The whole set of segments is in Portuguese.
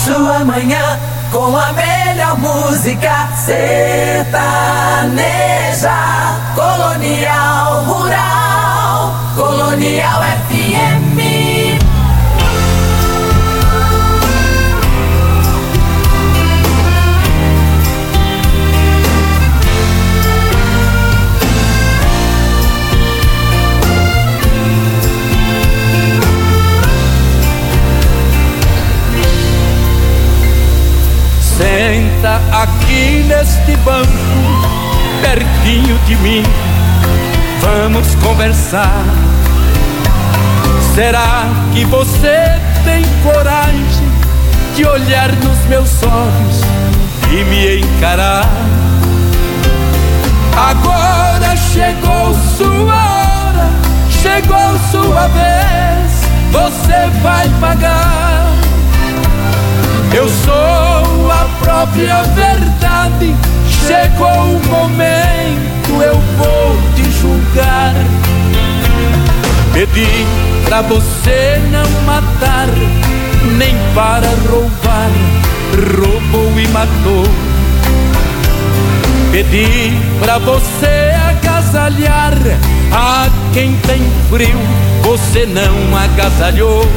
Sua manhã com a melhor música sertaneja. Colonial Rural, Colonial FM. Senta aqui neste banco, pertinho de mim, vamos conversar. Será que você tem coragem de olhar nos meus olhos e me encarar? Agora chegou sua hora, chegou sua vez, você vai pagar. Eu sou a própria verdade, chegou o momento, eu vou te julgar. Pedi pra você não matar, nem para roubar, roubou e matou. Pedi pra você agasalhar a quem tem frio, você não agasalhou.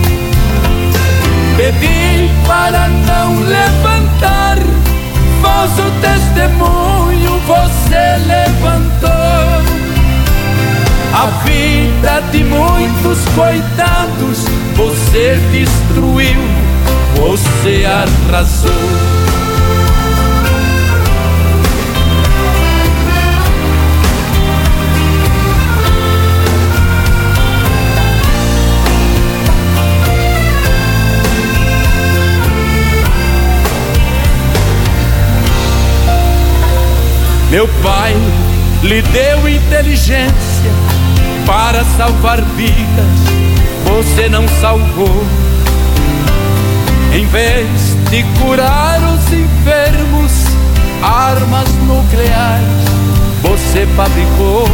Pedi para não levantar falso testemunho, você levantou. A vida de muitos coitados você destruiu, você arrasou. Meu pai lhe deu inteligência para salvar vidas, você não salvou. Em vez de curar os enfermos, armas nucleares você fabricou.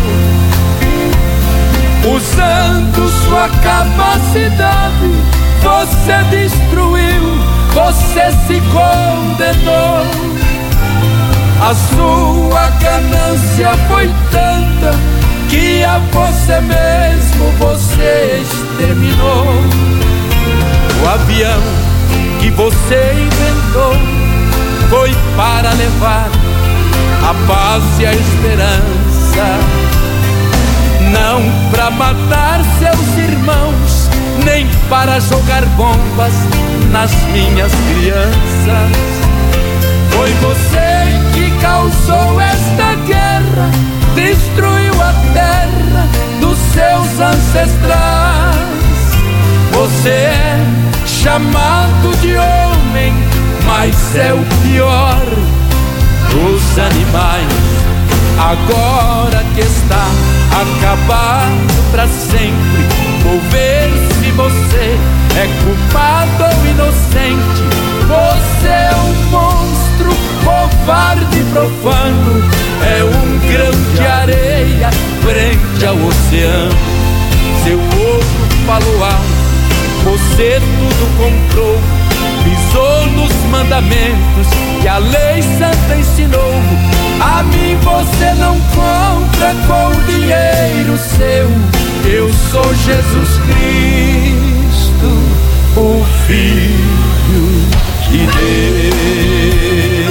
Usando sua capacidade, você destruiu, você se condenou. A sua ganância foi tanta que a você mesmo você exterminou. O avião que você inventou foi para levar a paz e a esperança, não para matar seus irmãos, nem para jogar bombas nas minhas crianças. Foi você que causou esta guerra, destruiu a terra dos seus ancestrais. Você é chamado de homem, mas é o pior dos animais. Agora que está acabado pra sempre, vou ver se você é culpado ou inocente. Você é um monstro, covarde e profano, é um grão de areia frente ao oceano. Seu ovo falou alto, você tudo comprou, pisou nos mandamentos que a lei santa ensinou. A mim você não compra com o dinheiro seu. Eu sou Jesus Cristo, o Filho de Deus.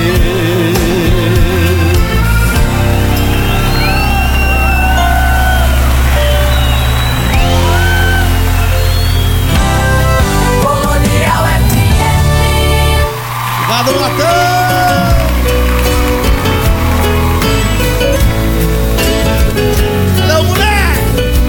Colonial FM. Obrigado, Natan. Alô, mulher!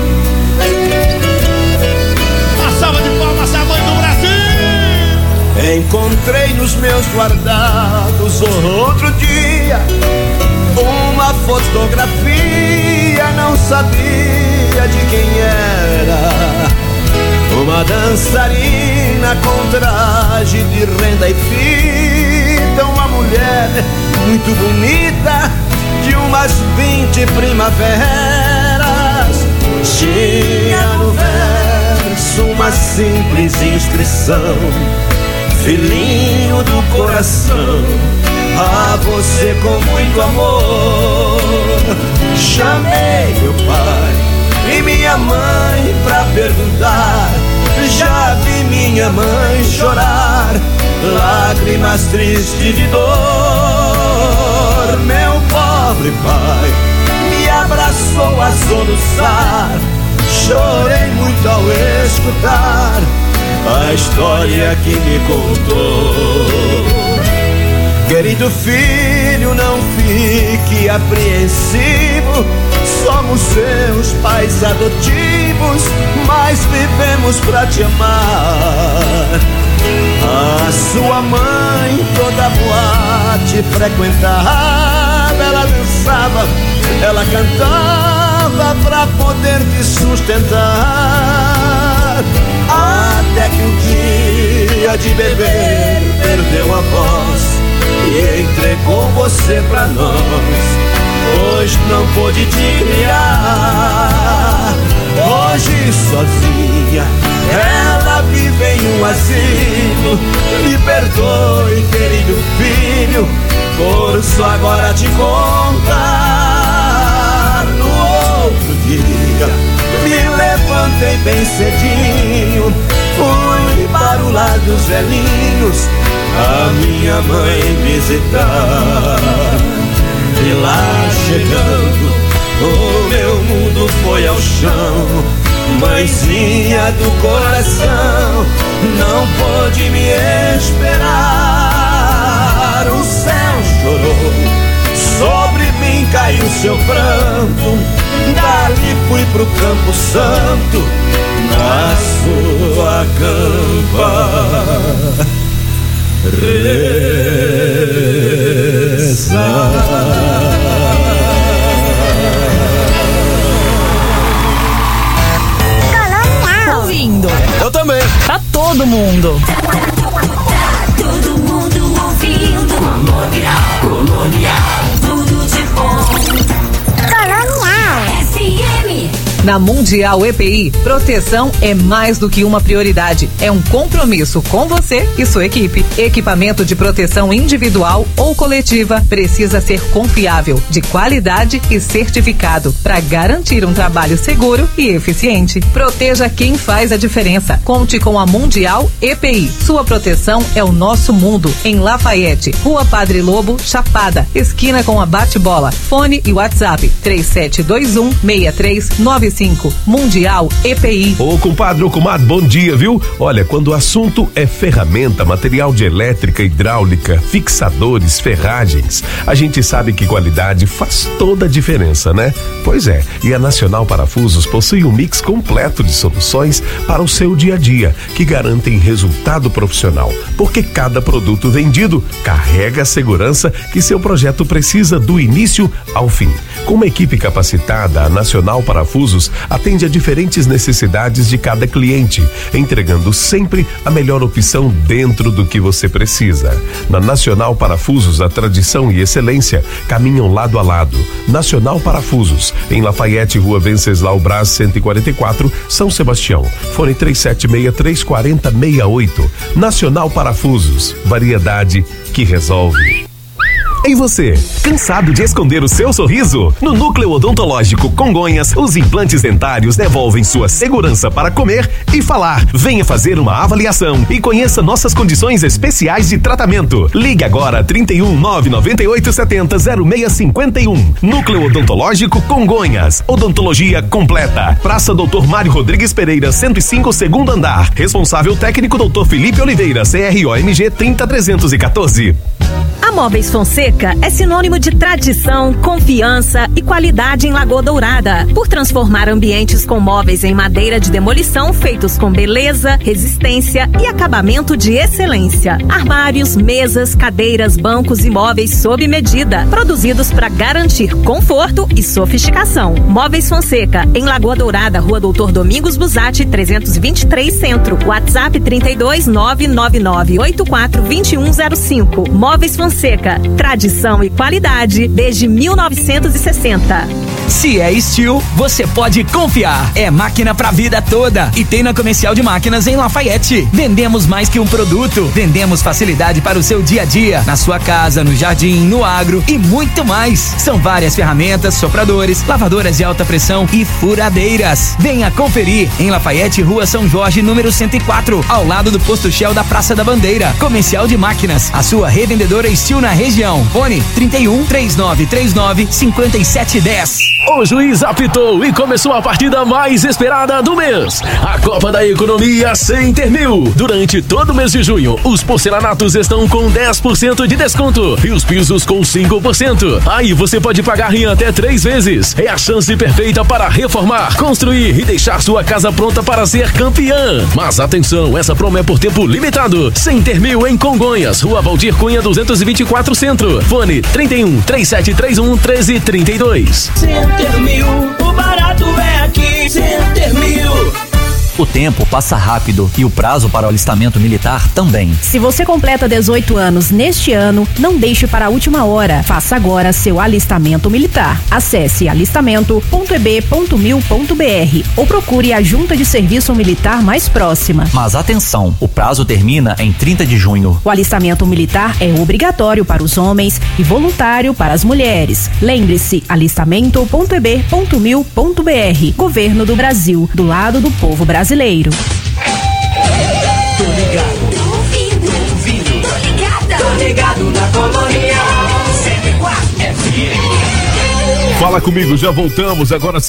Uma salva de palmas à mãe do Brasil! Encontrei nos meus guardados outro dia uma fotografia, não sabia de quem era. Uma dançarina com traje de renda e fita, uma mulher muito bonita, de umas 20 primaveras. Tinha no verso uma simples inscrição: filhinho do coração, a você com muito amor. Chamei meu pai e minha mãe pra perguntar, já vi minha mãe chorar, lágrimas tristes de dor. Meu pobre pai me abraçou a soluçar, chorei muito ao escutar a história que me contou. Querido filho, não fique apreensivo, somos seus pais adotivos, mas vivemos pra te amar. A sua mãe toda boate frequentava, ela dançava, ela cantava pra poder te sustentar. Até que um dia de beber perdeu a voz e entregou você pra nós, pois não pôde te criar. Hoje sozinha ela vive em um asilo. Me perdoe, querido filho, por só agora te contar. No outro dia me levantei bem cedinho, fui para o lar dos velhinhos a minha mãe visitar. E lá chegando, o meu mundo foi ao chão. Mãezinha do coração, não pôde me esperar. O céu chorou, sobre mim caiu seu pranto. Dali fui pro Campo Santo, na sua campa rezar. Eu também. Pra todo mundo. Todo mundo ouvindo. Colonial. Tudo de bom. Colonial. FM. Na Mundial EPI, proteção é mais do que uma prioridade. É um compromisso com você e sua equipe. Equipamento de proteção individual ou coletiva precisa ser confiável, de qualidade e certificado para garantir um trabalho seguro e eficiente. Proteja quem faz a diferença. Conte com a Mundial EPI. Sua proteção é o nosso mundo. Em Lafayette, Rua Padre Lobo, Chapada, esquina com a Bate-Bola. Fone e WhatsApp 3721-6395. Mundial EPI. Ô compadre, ô comadre, bom dia, viu? Olha, quando o assunto é ferramenta, material de elétrica, hidráulica, fixadores, ferragens, a gente sabe que qualidade faz toda a diferença, né? Pois é, e a Nacional Parafusos possui um mix completo de soluções para o seu dia a dia, que garantem resultado profissional, porque cada produto vendido carrega a segurança que seu projeto precisa do início ao fim. Com uma equipe capacitada, a Nacional Parafusos atende a diferentes necessidades de cada cliente, entregando sempre a melhor opção dentro do que você precisa. Na Nacional Parafusos, a tradição e excelência caminham lado a lado. Nacional Parafusos, em Lafayette, Rua Venceslau Braz 144, São Sebastião. Fone 37634068. Nacional Parafusos, variedade que resolve. E você, cansado de esconder o seu sorriso? No Núcleo Odontológico Congonhas, os implantes dentários devolvem sua segurança para comer e falar. Venha fazer uma avaliação e conheça nossas condições especiais de tratamento. Ligue agora 31 998 70 0651. Núcleo Odontológico Congonhas. Odontologia completa. Praça Dr. Mário Rodrigues Pereira, 105, segundo andar. Responsável técnico Dr. Felipe Oliveira, CROMG 30314. A Móveis Fonseca é sinônimo de tradição, confiança e qualidade em Lagoa Dourada, por transformar ambientes com móveis em madeira de demolição feitos com beleza, resistência e acabamento de excelência. Armários, mesas, cadeiras, bancos e móveis sob medida, produzidos para garantir conforto e sofisticação. Móveis Fonseca, em Lagoa Dourada, Rua Doutor Domingos Busatti, 323 Centro. WhatsApp 32 999 84 2105. Móveis Fonseca, tradição e qualidade desde 1960. Se é Steel, você pode confiar. É máquina pra vida toda. E tem na Comercial de Máquinas em Lafayette. Vendemos mais que um produto. Vendemos facilidade para o seu dia a dia. Na sua casa, no jardim, no agro e muito mais. São várias ferramentas, sopradores, lavadoras de alta pressão e furadeiras. Venha conferir em Lafayette, Rua São Jorge, número 104, ao lado do posto Shell da Praça da Bandeira. Comercial de Máquinas, a sua revendedora Steel na região. Fone 31 3939 5710. O juiz apitou e começou a partida mais esperada do mês. A Copa da Economia Center Mil. Durante todo o mês de junho, os porcelanatos estão com 10% de desconto e os pisos com 5%. Aí você pode pagar em até 3 vezes. É a chance perfeita para reformar, construir e deixar sua casa pronta para ser campeã. Mas atenção, essa promo é por tempo limitado. Center Mil em Congonhas, Rua Valdir Cunha 224 Centro. Fone 31 3731 1332. Center Mil, o barato é aqui. Center Mil. O tempo passa rápido e o prazo para o alistamento militar também. Se você completa 18 anos neste ano, não deixe para a última hora. Faça agora seu alistamento militar. Acesse alistamento.eb.mil.br ou procure a junta de serviço militar mais próxima. Mas atenção, o prazo termina em 30 de junho. O alistamento militar é obrigatório para os homens e voluntário para as mulheres. Lembre-se, alistamento.eb.mil.br. Governo do Brasil, do lado do povo brasileiro. Tô ligado. Tô ouvindo. Tô ligada. Tô ligado na Colonial 104 FM. Fala comigo, já voltamos, agora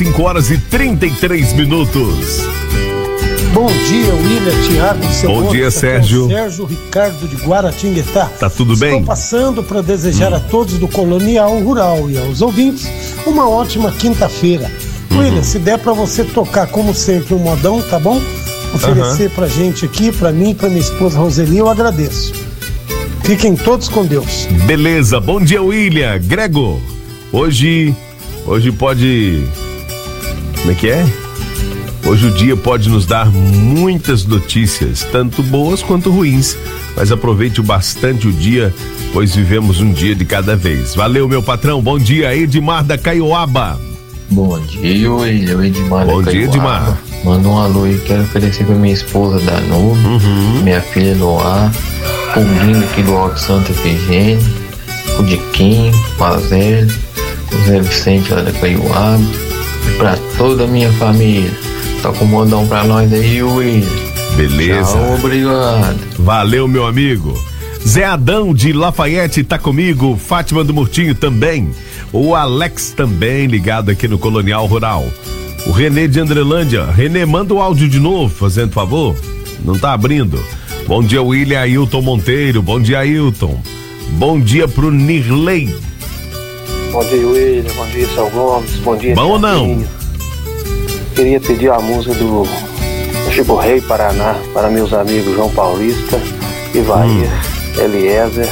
5h33. Bom dia, William, Thiago, Bom dia, Sérgio. Sérgio Ricardo de Guaratinguetá. Tá tudo bem? Estou passando para desejar a todos do Colonial Rural e aos ouvintes uma ótima quinta-feira. William, se der pra você tocar, como sempre, um modão, tá bom? Oferecer pra gente aqui, pra mim e pra minha esposa Roseli, eu agradeço. Fiquem todos com Deus. Beleza, bom dia, William. Grego, hoje pode... Como é que é? Hoje o dia pode nos dar muitas notícias, tanto boas quanto ruins. Mas aproveite bastante o dia, pois vivemos um dia de cada vez. Valeu, meu patrão. Bom dia, Edmar da Caioaba. Bom dia, William, Edmar. Bom dia, Edmar. Manda um alô e quero oferecer pra minha esposa Danube, minha filha Noah, o Guinho aqui do Alto Santa Efigênia, o Diquinho, o Mazélio, o Zé Vicente lá da Caioaba, e pra toda a minha família. Toca um modão pra nós aí, William. Beleza. Tchau, obrigado. Valeu, meu amigo. Zé Adão de Lafayette tá comigo, Fátima do Murtinho também, o Alex também ligado aqui no Colonial Rural, o Renê de Andrelândia. Renê, manda o áudio de novo, fazendo favor, não tá abrindo. Bom dia, William. Ailton Monteiro, bom dia, Ailton. Bom dia pro Nirley. Bom dia, William, bom dia, São Gomes, bom dia. Bom ou não? Queria pedir a música do Chico Rei Paraná para meus amigos João Paulista, Ivair, Eliezer,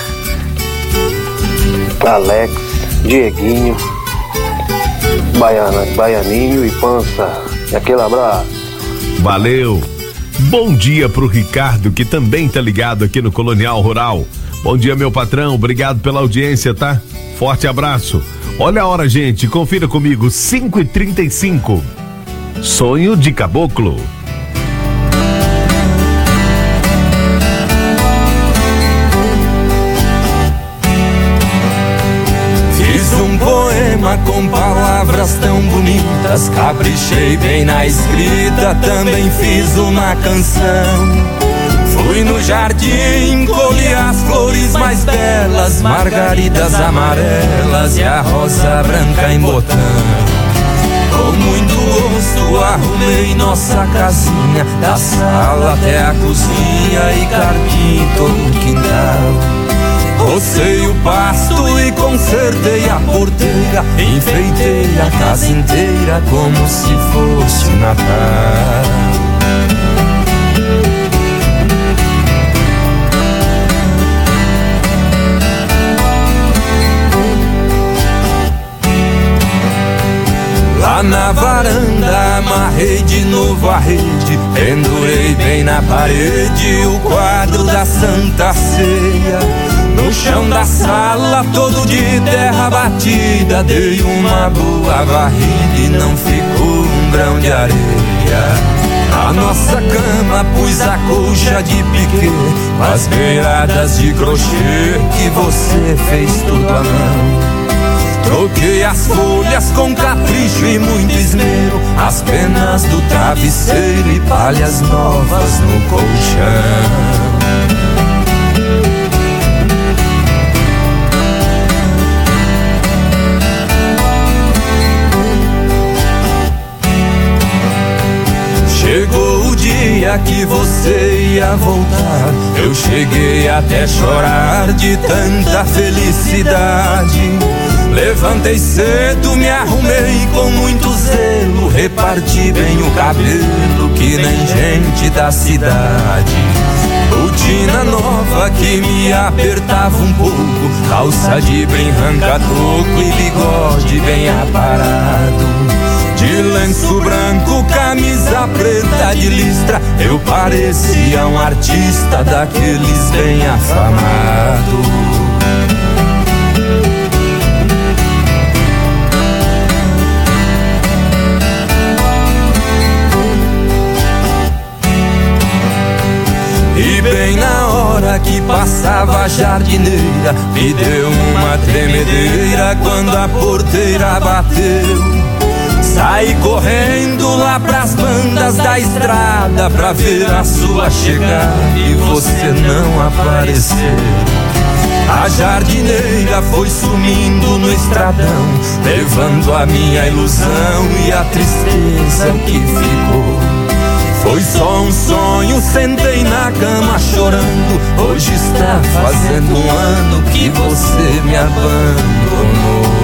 Alex, Dieguinho, Baianinho e Pança. Aquele abraço. Valeu. Bom dia pro Ricardo, que também tá ligado aqui no Colonial Rural. Bom dia, meu patrão. Obrigado pela audiência, tá? Forte abraço. Olha a hora, gente. Confira comigo. 5h35. Sonho de Caboclo. Poema com palavras tão bonitas, caprichei bem na escrita, também fiz uma canção. Fui no jardim, colhi as flores mais belas, margaridas amarelas e a rosa branca em botão. Com muito gosto arrumei nossa casinha, da sala até a cozinha e carpim todo o quintal. Rocei o pasto e consertei a porteira, enfeitei a casa inteira como se fosse Natal. Lá na varanda amarrei de novo a rede, pendurei bem na parede o quadro da Santa Ceia. No chão da sala, todo de terra batida, dei uma boa varrida e não ficou um grão de areia. Na nossa cama pus a colcha de piquê, com as beiradas de crochê que você fez tudo à mão. Troquei as folhas com capricho e muito esmero, as penas do travesseiro e palhas novas no colchão. Chegou o dia que você ia voltar, eu cheguei até chorar de tanta felicidade. Levantei cedo, me arrumei com muito zelo, reparti bem o cabelo que nem gente da cidade. Botina nova que me apertava um pouco, calça de brim ranca-toco e bigode bem aparado. De lenço branco, camisa preta de listra, eu parecia um artista daqueles bem afamados. E bem na hora que passava a jardineira, me deu uma tremedeira quando a porteira bateu. Saí correndo lá pras bandas da estrada pra ver a sua chegada e você não apareceu. A jardineira foi sumindo no estradão, levando a minha ilusão e a tristeza que ficou. Foi só um sonho, sentei na cama chorando, hoje está fazendo um ano que você me abandonou.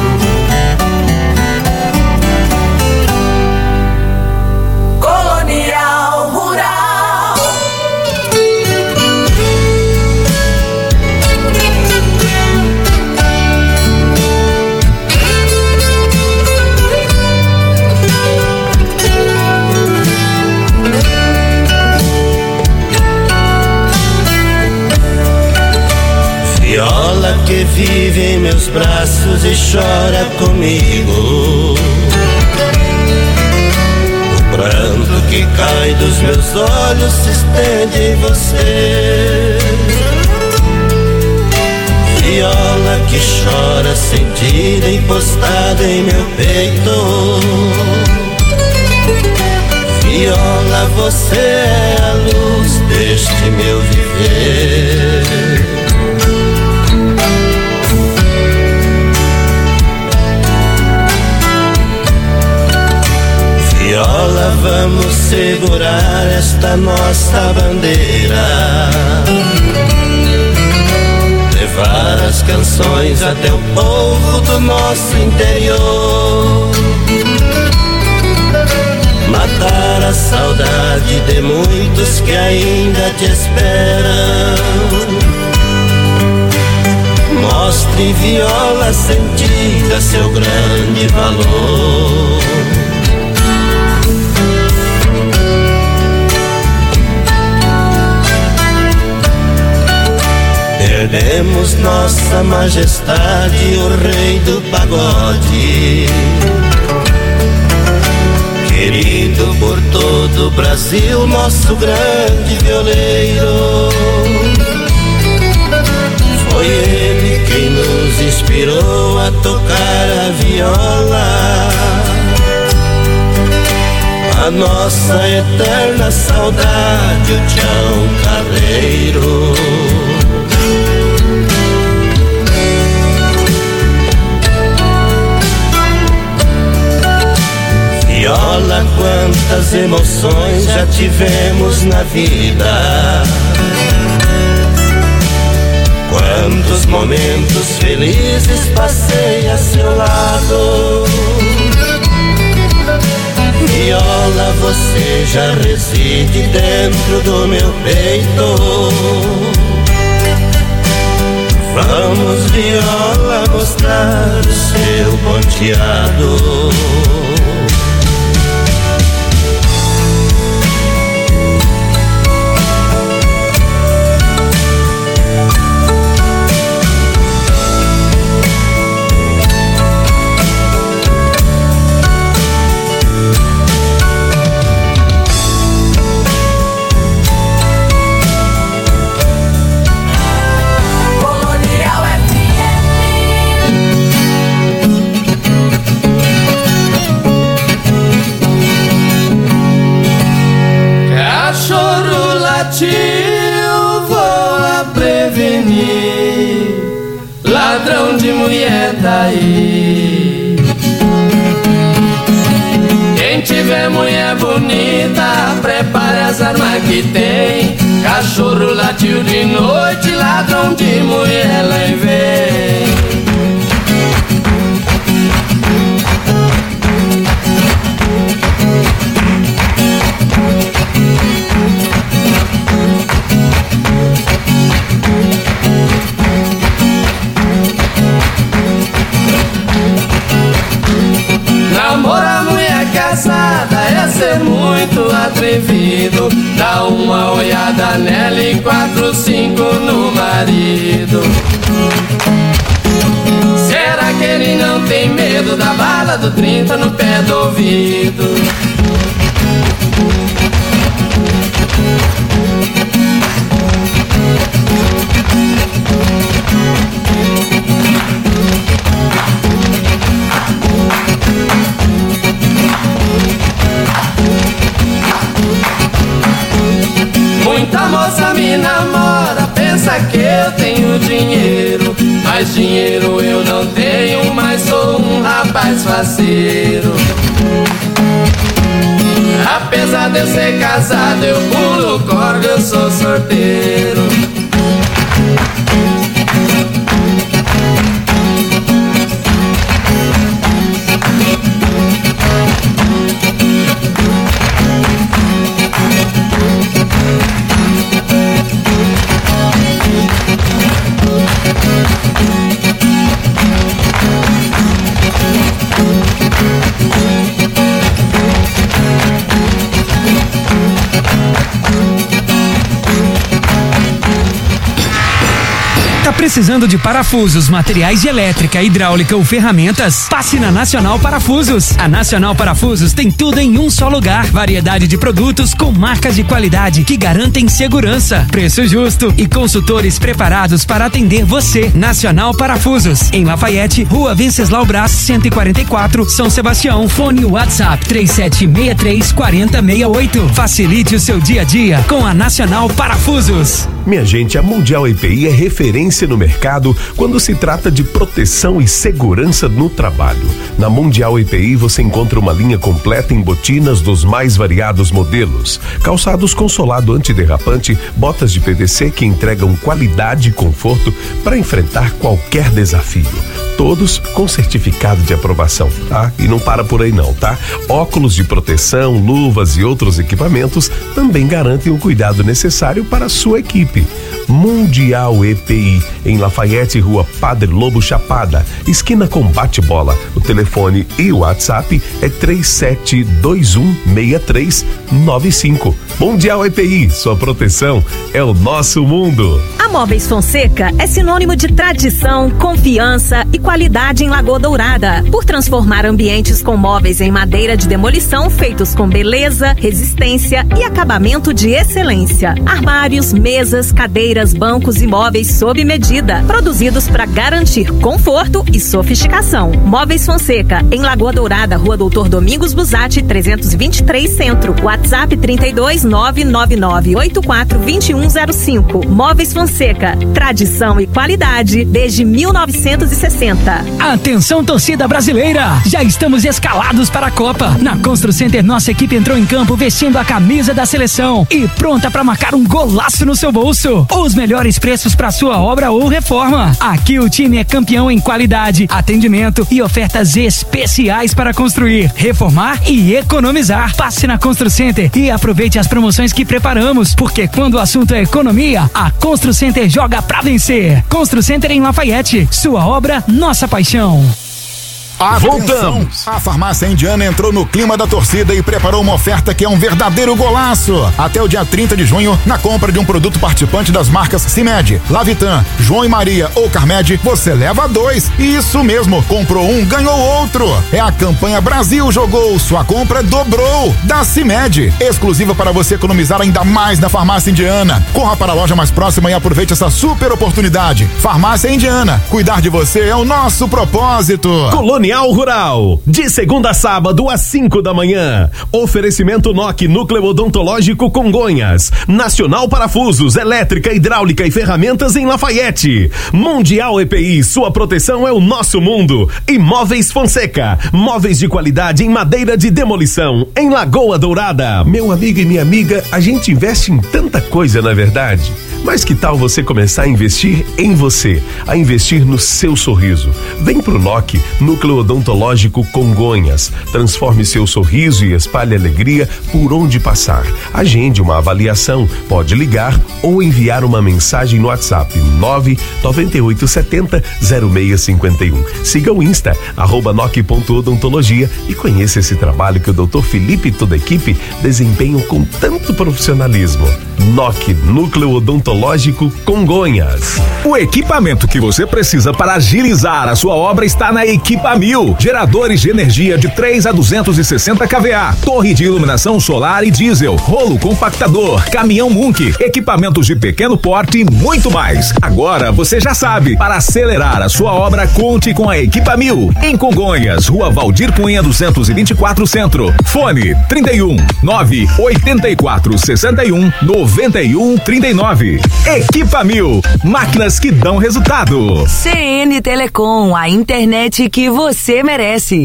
Viola que vive em meus braços e chora comigo, o pranto que cai dos meus olhos se estende em você. Viola que chora sentida encostada em meu peito. Viola, você é a luz deste meu viver. Viola, vamos segurar esta nossa bandeira, levar as canções até o povo do nosso interior, matar a saudade de muitos que ainda te esperam. Mostre, viola sentida, seu grande valor. Perdemos nossa majestade, o rei do pagode, querido por todo o Brasil, nosso grande violeiro. Foi ele quem nos inspirou a tocar a viola, a nossa eterna saudade, o Tião Carreiro. Viola, quantas emoções já tivemos na vida, quantos momentos felizes passei a seu lado. Viola, você já reside dentro do meu peito. Vamos, viola, mostrar o seu ponteado. as armas que tem. Cachorro latiu de noite, ladrão de mulher lá vem. Namorar mulher casada é ser muito atrevido. Dá uma olhada nela e 4, 5 no marido. Será que ele não tem medo da bala do 30 no pé do ouvido? Muita moça me namora, pensa que eu tenho dinheiro. Mas dinheiro eu não tenho, mas sou um rapaz faceiro. Apesar de eu ser casado, eu pulo corda, eu sou sorteiro. Precisando de parafusos, materiais de elétrica, hidráulica ou ferramentas? Passe na Nacional Parafusos. A Nacional Parafusos tem tudo em um só lugar. Variedade de produtos com marcas de qualidade que garantem segurança, preço justo e consultores preparados para atender você. Nacional Parafusos, em Lafayette, Rua Venceslau Braz, 144, São Sebastião. Fone WhatsApp 3763-4068. Facilite o seu dia a dia com a Nacional Parafusos. Minha gente, a Mundial EPI é referência no mercado quando se trata de proteção e segurança no trabalho. Na Mundial EPI você encontra uma linha completa em botinas dos mais variados modelos, calçados com solado antiderrapante, botas de PVC que entregam qualidade e conforto para enfrentar qualquer desafio. Todos com certificado de aprovação, tá? E não para por aí não, tá? Óculos de proteção, luvas e outros equipamentos também garantem o cuidado necessário para a sua equipe. Mundial EPI, em Lafayette, Rua Padre Lobo Chapada, esquina com Bate-Bola. O telefone e o WhatsApp é 37216395. Mundial EPI, sua proteção é o nosso mundo. A Móveis Fonseca é sinônimo de tradição, confiança e qualidade em Lagoa Dourada, por transformar ambientes com móveis em madeira de demolição feitos com beleza, resistência e acabamento de excelência. Armários, mesas, cadeiras, bancos e móveis sob medida, produzidos para garantir conforto e sofisticação. Móveis Fonseca, em Lagoa Dourada, Rua Doutor Domingos Busatti, 323 Centro. WhatsApp 32999842105. Móveis Fonseca, tradição e qualidade desde 1960. Atenção, torcida brasileira! Já estamos escalados para a Copa. Na Constru Center, nossa equipe entrou em campo vestindo a camisa da seleção e pronta para marcar um golaço no seu bolso. Os melhores preços para sua obra ou reforma. Aqui o time é campeão em qualidade, atendimento e ofertas especiais para construir, reformar e economizar. Passe na Constru Center e aproveite as promoções que preparamos, porque quando o assunto é economia, a Constru Center joga pra vencer. Constru Center em Lafayette, sua obra, nossa paixão. Voltamos! A Farmácia Indiana entrou no clima da torcida e preparou uma oferta que é um verdadeiro golaço. Até o dia 30 de junho, na compra de um produto participante das marcas CIMED, Lavitan, João e Maria ou Carmed, você leva 2. Isso mesmo, comprou um, ganhou outro. É a campanha Brasil Jogou, sua compra dobrou. Da CIMED, exclusiva para você economizar ainda mais na Farmácia Indiana. Corra para a loja mais próxima e aproveite essa super oportunidade. Farmácia Indiana, cuidar de você é o nosso propósito. Colônia Colonial Rural, de segunda a sábado às 5 da manhã. Oferecimento NOC Núcleo Odontológico Congonhas, Nacional Parafusos, Elétrica, Hidráulica e Ferramentas em Lafayette. Mundial EPI, sua proteção é o nosso mundo. E Móveis Fonseca, móveis de qualidade em madeira de demolição, em Lagoa Dourada. Meu amigo e minha amiga, a gente investe em tanta coisa, na verdade. Mas que tal você começar a investir em você, a investir no seu sorriso? Vem pro NOC, Núcleo Odontológico Congonhas. Transforme seu sorriso e espalhe alegria por onde passar. Agende uma avaliação, pode ligar ou enviar uma mensagem no WhatsApp 99870-0651. Siga o Insta, @NOC.odontologia e conheça esse trabalho que o Dr. Felipe e toda a equipe desempenham com tanto profissionalismo. NOC, Núcleo Odontológico Congonhas. O equipamento que você precisa para agilizar a sua obra está na Equipa 1000. Geradores de energia de 3 a 260 kVA, torre de iluminação solar e diesel, rolo compactador, caminhão Munk, equipamentos de pequeno porte e muito mais. Agora você já sabe, para acelerar a sua obra, conte com a Equipa 1000. Em Congonhas, Rua Valdir Cunha 224 Centro. Fone 31 984 61 91 39. Equipa 1000, máquinas que dão resultado. CN Telecom, a internet que você merece.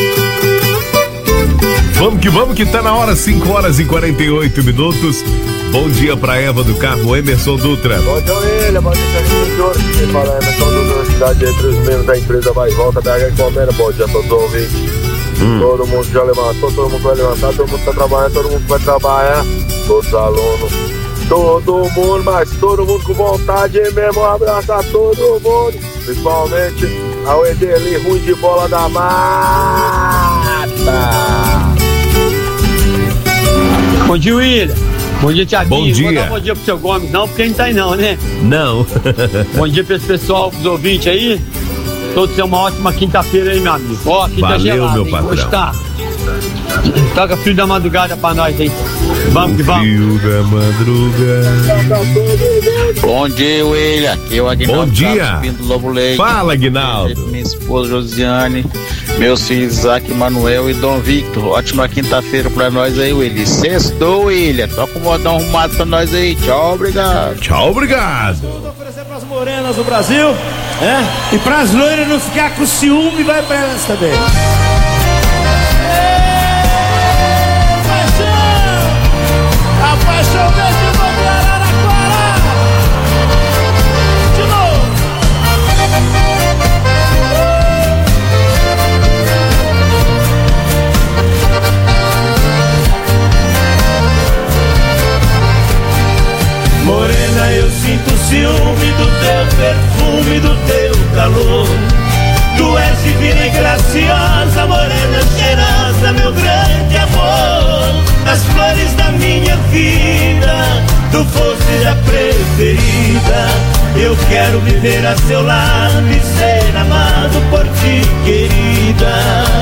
Vamos que tá na hora, 5 horas e 48 minutos. Bom dia pra Eva do Carmo, Emerson Dutra. Bom dia, William. Bom dia, senhor. Quem fala é Emerson Dutra, na cidade entre os membros da empresa Vai e Volta, BH Comera. Bom dia a todos os ouvintes. Todo mundo já levantou, todo mundo vai levantar, todo mundo tá trabalhando, todo mundo vai trabalhar. Todos os alunos. Todo mundo, mas todo mundo com vontade mesmo. Um abraço a todo mundo, principalmente ao Edeli Ruim de Bola da Mata. Bom dia, William. Bom dia, Thiaguinho. Bom dia. Vou dar bom dia pro seu Gomes, não, porque ele não tá aí não, né? Não. Bom dia pra esse pessoal, pros ouvintes aí. Todos tenham uma ótima quinta-feira aí, meu amigo. Ó, quinta Valeu, gelada, meu hein? patrão. Hoje tá. Toca Frio da Madrugada pra nós aí. Vamos que vamos. Frio da Madrugada. Bom dia, William. Aqui é o Aguinaldo. Bom dia. Carlos, do Lobo Leite. Fala, Aguinaldo. Minha esposa Josiane, meus filhos Isaac, Manuel e Dom Victor. Ótima quinta-feira pra nós aí, William. Sextou, William. Toca o modão arrumado pra nós aí. Tchau, obrigado. Tchau, obrigado. Vou oferecer pras morenas do Brasil, e pras loiras não ficar com ciúme, vai pra elas também. A paixão desse novo Araraquara. De novo. Morena, eu sinto ciúme do teu perfume, do teu calor. Tu és divina e graciosa, morena cheirosa, meu grande amor. As flores da minha vida, tu fosses a preferida. Eu quero viver a seu lado e ser amado por ti, querida.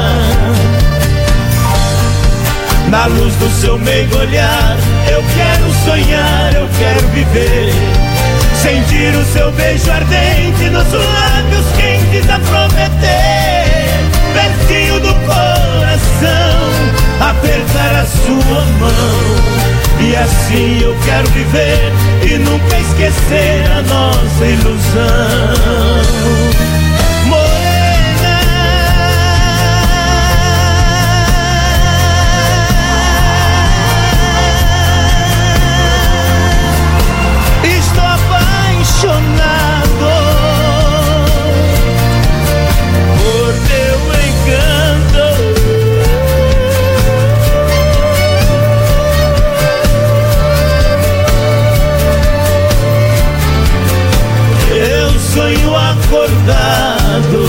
Na luz do seu meigo olhar, eu quero sonhar, eu quero viver. Sentir o seu beijo ardente nos lábios quentes a prometer. Pertinho do coração, apertar a sua mão. E assim eu quero viver e nunca esquecer a nossa ilusão. Apaixonado por teu encanto. Eu sonho acordado.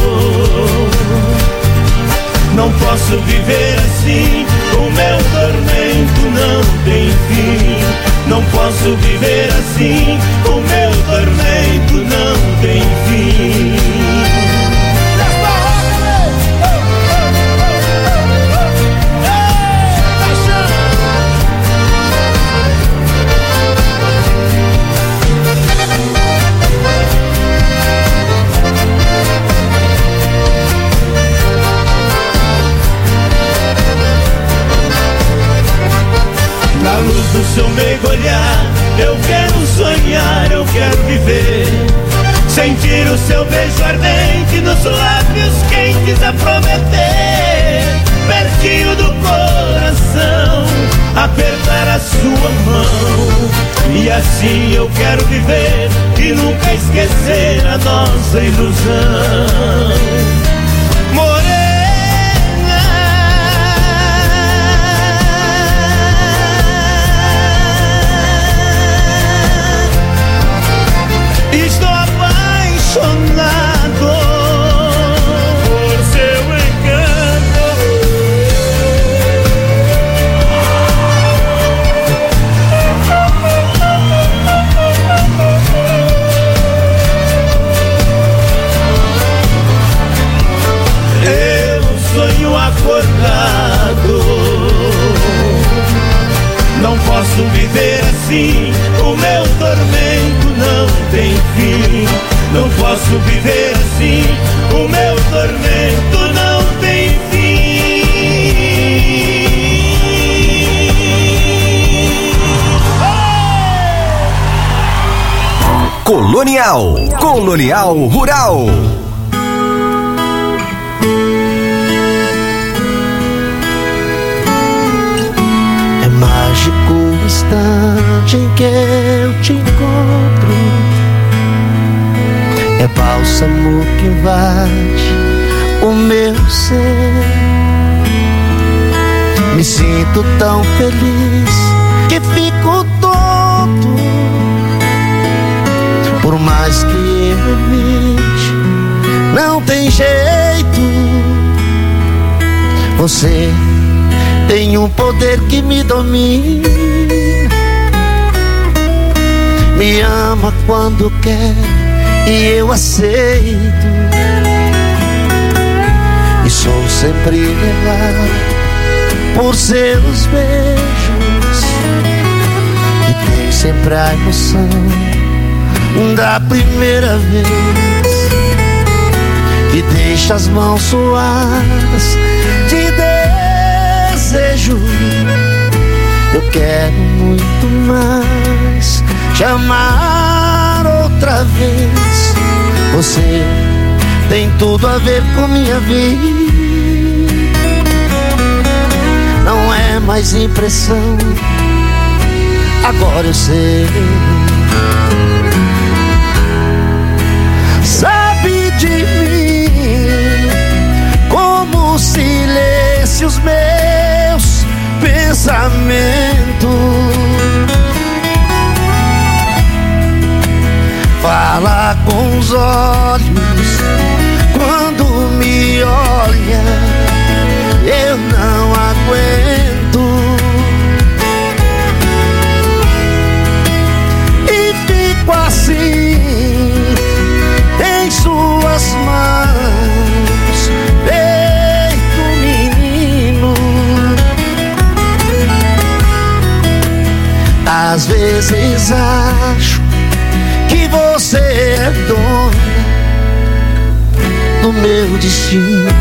Não posso viver assim. O meu tormento não tem fim. Não posso viver assim. O meu tormento não tem fim. sentir o seu beijo ardente nos lábios quentes a prometer, pertinho do coração, apertar a sua mão. E assim eu quero viver e nunca esquecer a nossa ilusão. Estou apaixonado por seu encanto. Eu sonho acordado, não posso viver assim, o meu tormento não tem fim. Não posso viver assim, o meu tormento não tem fim. Colonial Rural. É mágico o instante em que eu te encontro. É bálsamo que invade o meu ser. Me sinto tão feliz que fico tonto. Por mais que eu evite, não tem jeito. Você tem um poder que me domina. Me ama quando quer e eu aceito. E sou sempre levado por seus beijos. E tem sempre a emoção da primeira vez, que deixa as mãos suadas de desejo. Eu quero muito mais te amar outra vez. Você tem tudo a ver com minha vida. Não é mais impressão, agora eu sei. Sabe de mim como silêncios meus pensamentos. Fala com os olhos quando me olha, eu não aguento. E fico assim em suas mãos, feito menino. Às vezes acho que você é dona do meu destino.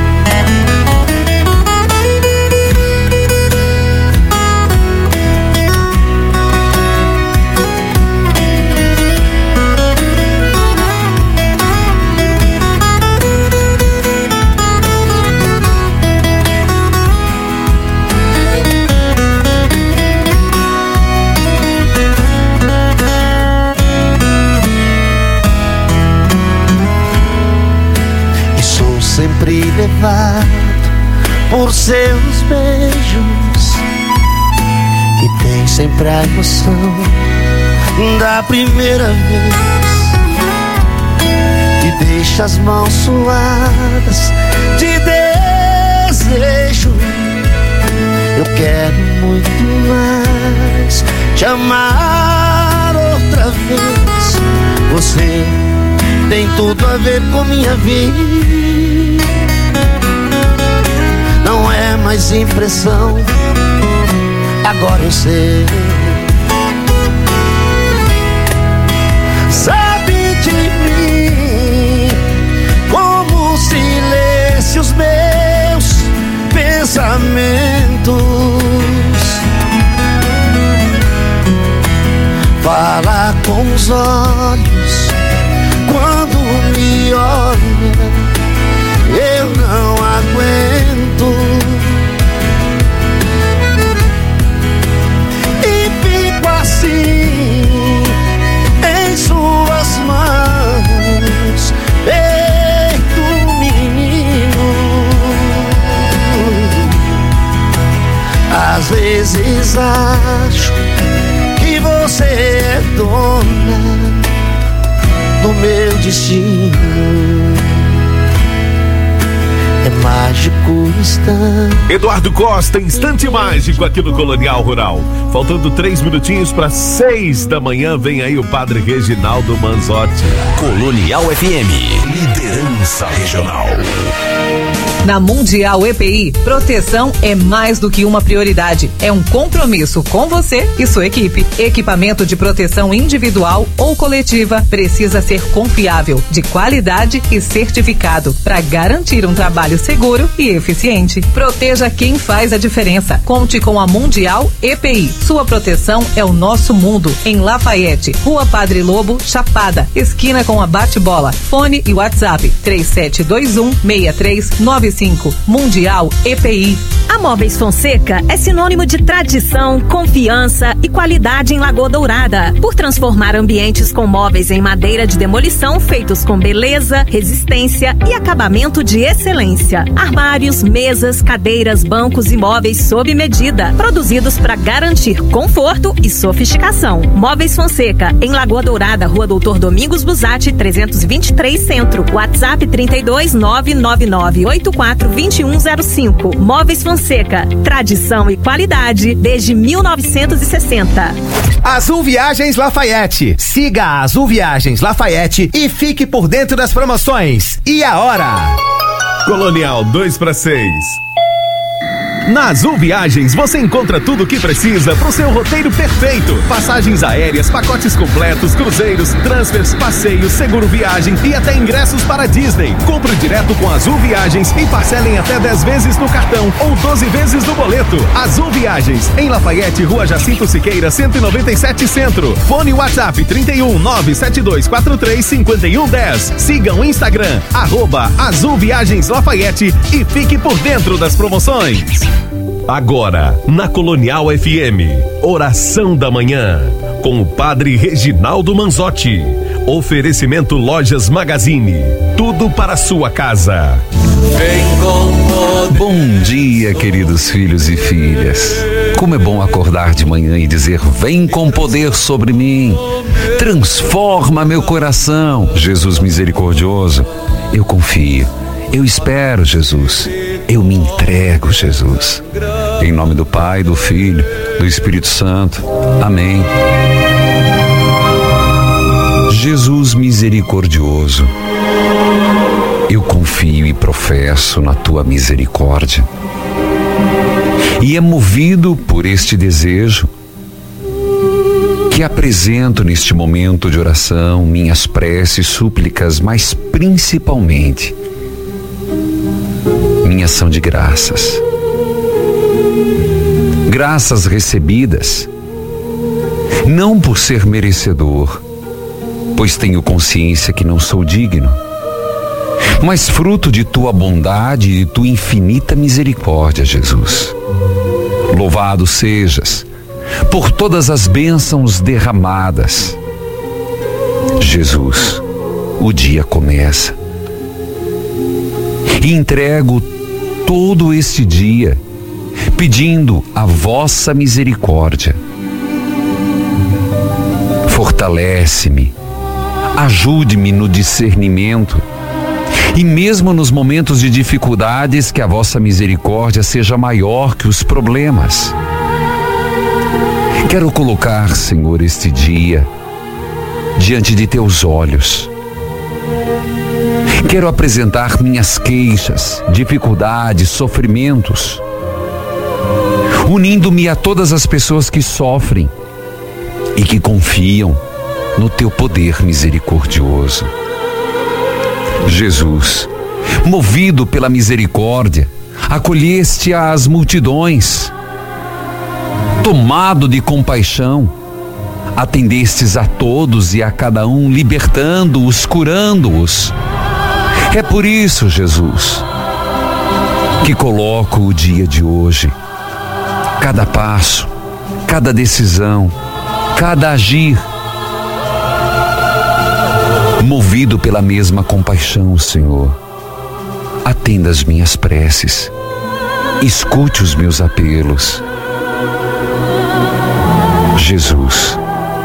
Sempre levado por seus beijos, e tem sempre a emoção da primeira vez, que deixa as mãos suadas de desejo. Eu quero muito mais te amar outra vez. Você tem tudo a ver com minha vida. Não é mais impressão, agora eu sei. Sabe de mim como silêncios meus pensamentos. Fala com os olhos quando vezes acho que você é dona do meu destino. É mágico instante. Eduardo Costa, instante mágico aqui no Colonial Rural. Faltando 3 minutinhos para 6 da manhã, vem aí o Padre Reginaldo Manzotti. Colonial FM, liderança regional. Na Mundial EPI, proteção é mais do que uma prioridade. É um compromisso com você e sua equipe. Equipamento de proteção individual ou coletiva precisa ser confiável, de qualidade e certificado para garantir um trabalho seguro e eficiente. Proteja quem faz a diferença. Conte com a Mundial EPI. Sua proteção é o nosso mundo. Em Lafayette, Rua Padre Lobo, Chapada, esquina com a Bate-Bola. Fone e WhatsApp 3721-6395. Mundial EPI. A Móveis Fonseca é sinônimo de tradição, confiança e qualidade em Lagoa Dourada. Por transformar ambientes com móveis em madeira de demolição feitos com beleza, resistência e acabamento de excelência. Armários, mesas, cadeiras, bancos e móveis sob medida, produzidos para garantir conforto e sofisticação. Móveis Fonseca, em Lagoa Dourada, Rua Doutor Domingos Busatti, 323 Centro. WhatsApp 32999842105. Móveis Fonseca, tradição e qualidade desde 1960. Azul Viagens Lafayette. Siga a Azul Viagens Lafayette e fique por dentro das promoções. E a hora? Colonial 2 para 6. Na Azul Viagens você encontra tudo o que precisa para o seu roteiro perfeito. Passagens aéreas, pacotes completos, cruzeiros, transfers, passeios, seguro viagem e até ingressos para Disney. Compre direto com Azul Viagens e parcelem até 10 vezes no cartão ou 12 vezes no boleto. Azul Viagens, em Lafayette, Rua Jacinto Siqueira, 197 Centro. Fone WhatsApp 31-97243-5110. Siga o Instagram, @Azul Viagens Lafayette e fique por dentro das promoções. Agora, na Colonial FM, Oração da Manhã, com o Padre Reginaldo Manzotti. Oferecimento Lojas Magazine, tudo para a sua casa. Bom dia, queridos filhos e filhas. Como é bom acordar de manhã e dizer: vem com poder sobre mim, transforma meu coração. Jesus misericordioso, eu confio, eu espero, Jesus. Eu me entrego, Jesus. Em nome do Pai, do Filho, do Espírito Santo. Amém. Jesus misericordioso, eu confio e professo na tua misericórdia. E é movido por este desejo que apresento neste momento de oração minhas preces e súplicas, mas principalmente minha ação de graças. Graças recebidas, não por ser merecedor, pois tenho consciência que não sou digno, mas fruto de tua bondade e de tua infinita misericórdia, Jesus. Louvado sejas por todas as bênçãos derramadas. Jesus, o dia começa. E entrego todo este dia, pedindo a vossa misericórdia. Fortalece-me, ajude-me no discernimento e mesmo nos momentos de dificuldades, que a vossa misericórdia seja maior que os problemas. Quero colocar, Senhor, este dia diante de teus olhos. Quero apresentar minhas queixas, dificuldades, sofrimentos, unindo-me a todas as pessoas que sofrem e que confiam no teu poder misericordioso. Jesus, movido pela misericórdia, acolheste as multidões. Tomado de compaixão, atendestes a todos e a cada um, libertando-os, curando-os. É por isso, Jesus, que coloco o dia de hoje, cada passo, cada decisão, cada agir, movido pela mesma compaixão, Senhor. Atenda as minhas preces, escute os meus apelos. Jesus,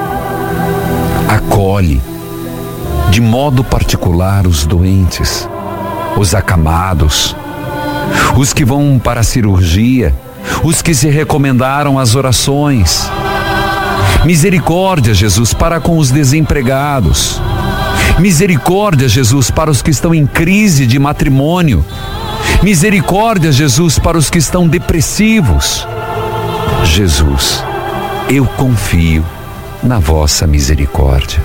acolhe de modo particular os doentes, os acamados, os que vão para a cirurgia, os que se recomendaram às orações. Misericórdia, Jesus, para com os desempregados. Misericórdia, Jesus, para os que estão em crise de matrimônio. Misericórdia, Jesus, para os que estão depressivos. Jesus, eu confio na vossa misericórdia.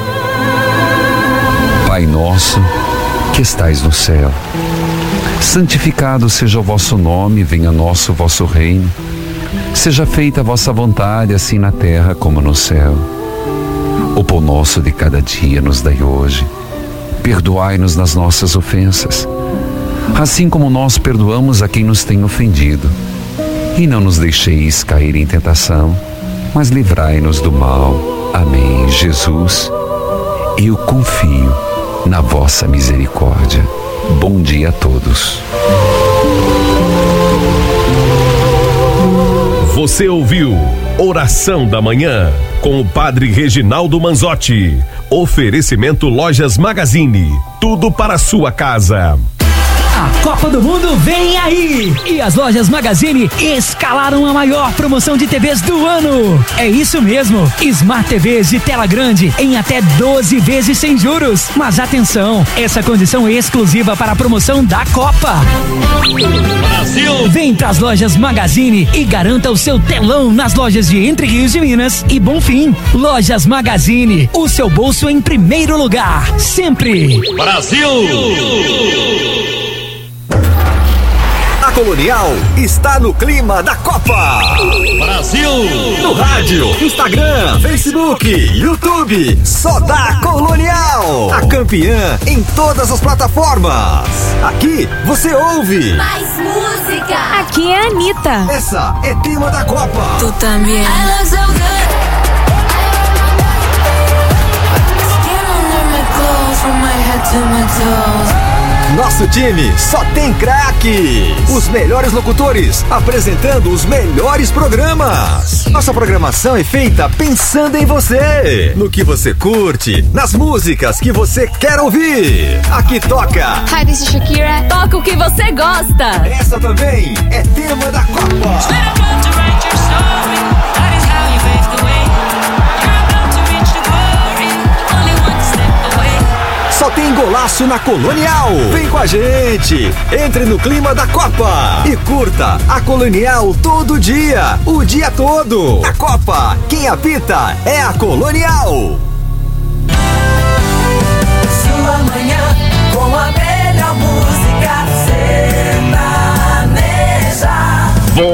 Pai nosso, que estais no céu, santificado seja o vosso nome, venha a nosso vosso reino. Seja feita a vossa vontade, assim na terra como no céu. O pão nosso de cada dia nos dai hoje. Perdoai-nos nas nossas ofensas, assim como nós perdoamos a quem nos tem ofendido. E não nos deixeis cair em tentação, mas livrai-nos do mal. Amém. Jesus, eu confio na vossa misericórdia. Bom dia a todos. Você ouviu Oração da Manhã com o Padre Reginaldo Manzotti. Oferecimento Lojas Magazine. Tudo para a sua casa. A Copa do Mundo vem aí! E as Lojas Magazine escalaram a maior promoção de TVs do ano. É isso mesmo, Smart TVs de tela grande em até 12 vezes sem juros. Mas atenção, essa condição é exclusiva para a promoção da Copa. Brasil! Vem para as Lojas Magazine e garanta o seu telão nas lojas de Entre Rios de Minas e Bonfim. Lojas Magazine, o seu bolso em primeiro lugar, sempre. Brasil! A Colonial está no clima da Copa. Brasil! No rádio, Instagram, Facebook, YouTube, só dá Colonial. A campeã em todas as plataformas. Aqui você ouve mais música. Aqui é a Anitta. Essa é tema da Copa. Tu também. Nosso time só tem craques. Os melhores locutores apresentando os melhores programas. Nossa programação é feita pensando em você, no que você curte, nas músicas que você quer ouvir. Aqui toca Hi, this is Shakira. Toca o que você gosta. Essa também é tema da Copa. Só tem golaço na Colonial. Vem com a gente. Entre no clima da Copa e curta a Colonial todo dia, o dia todo. A Copa, quem apita é a Colonial. Sua manhã com a melhor música sertaneja.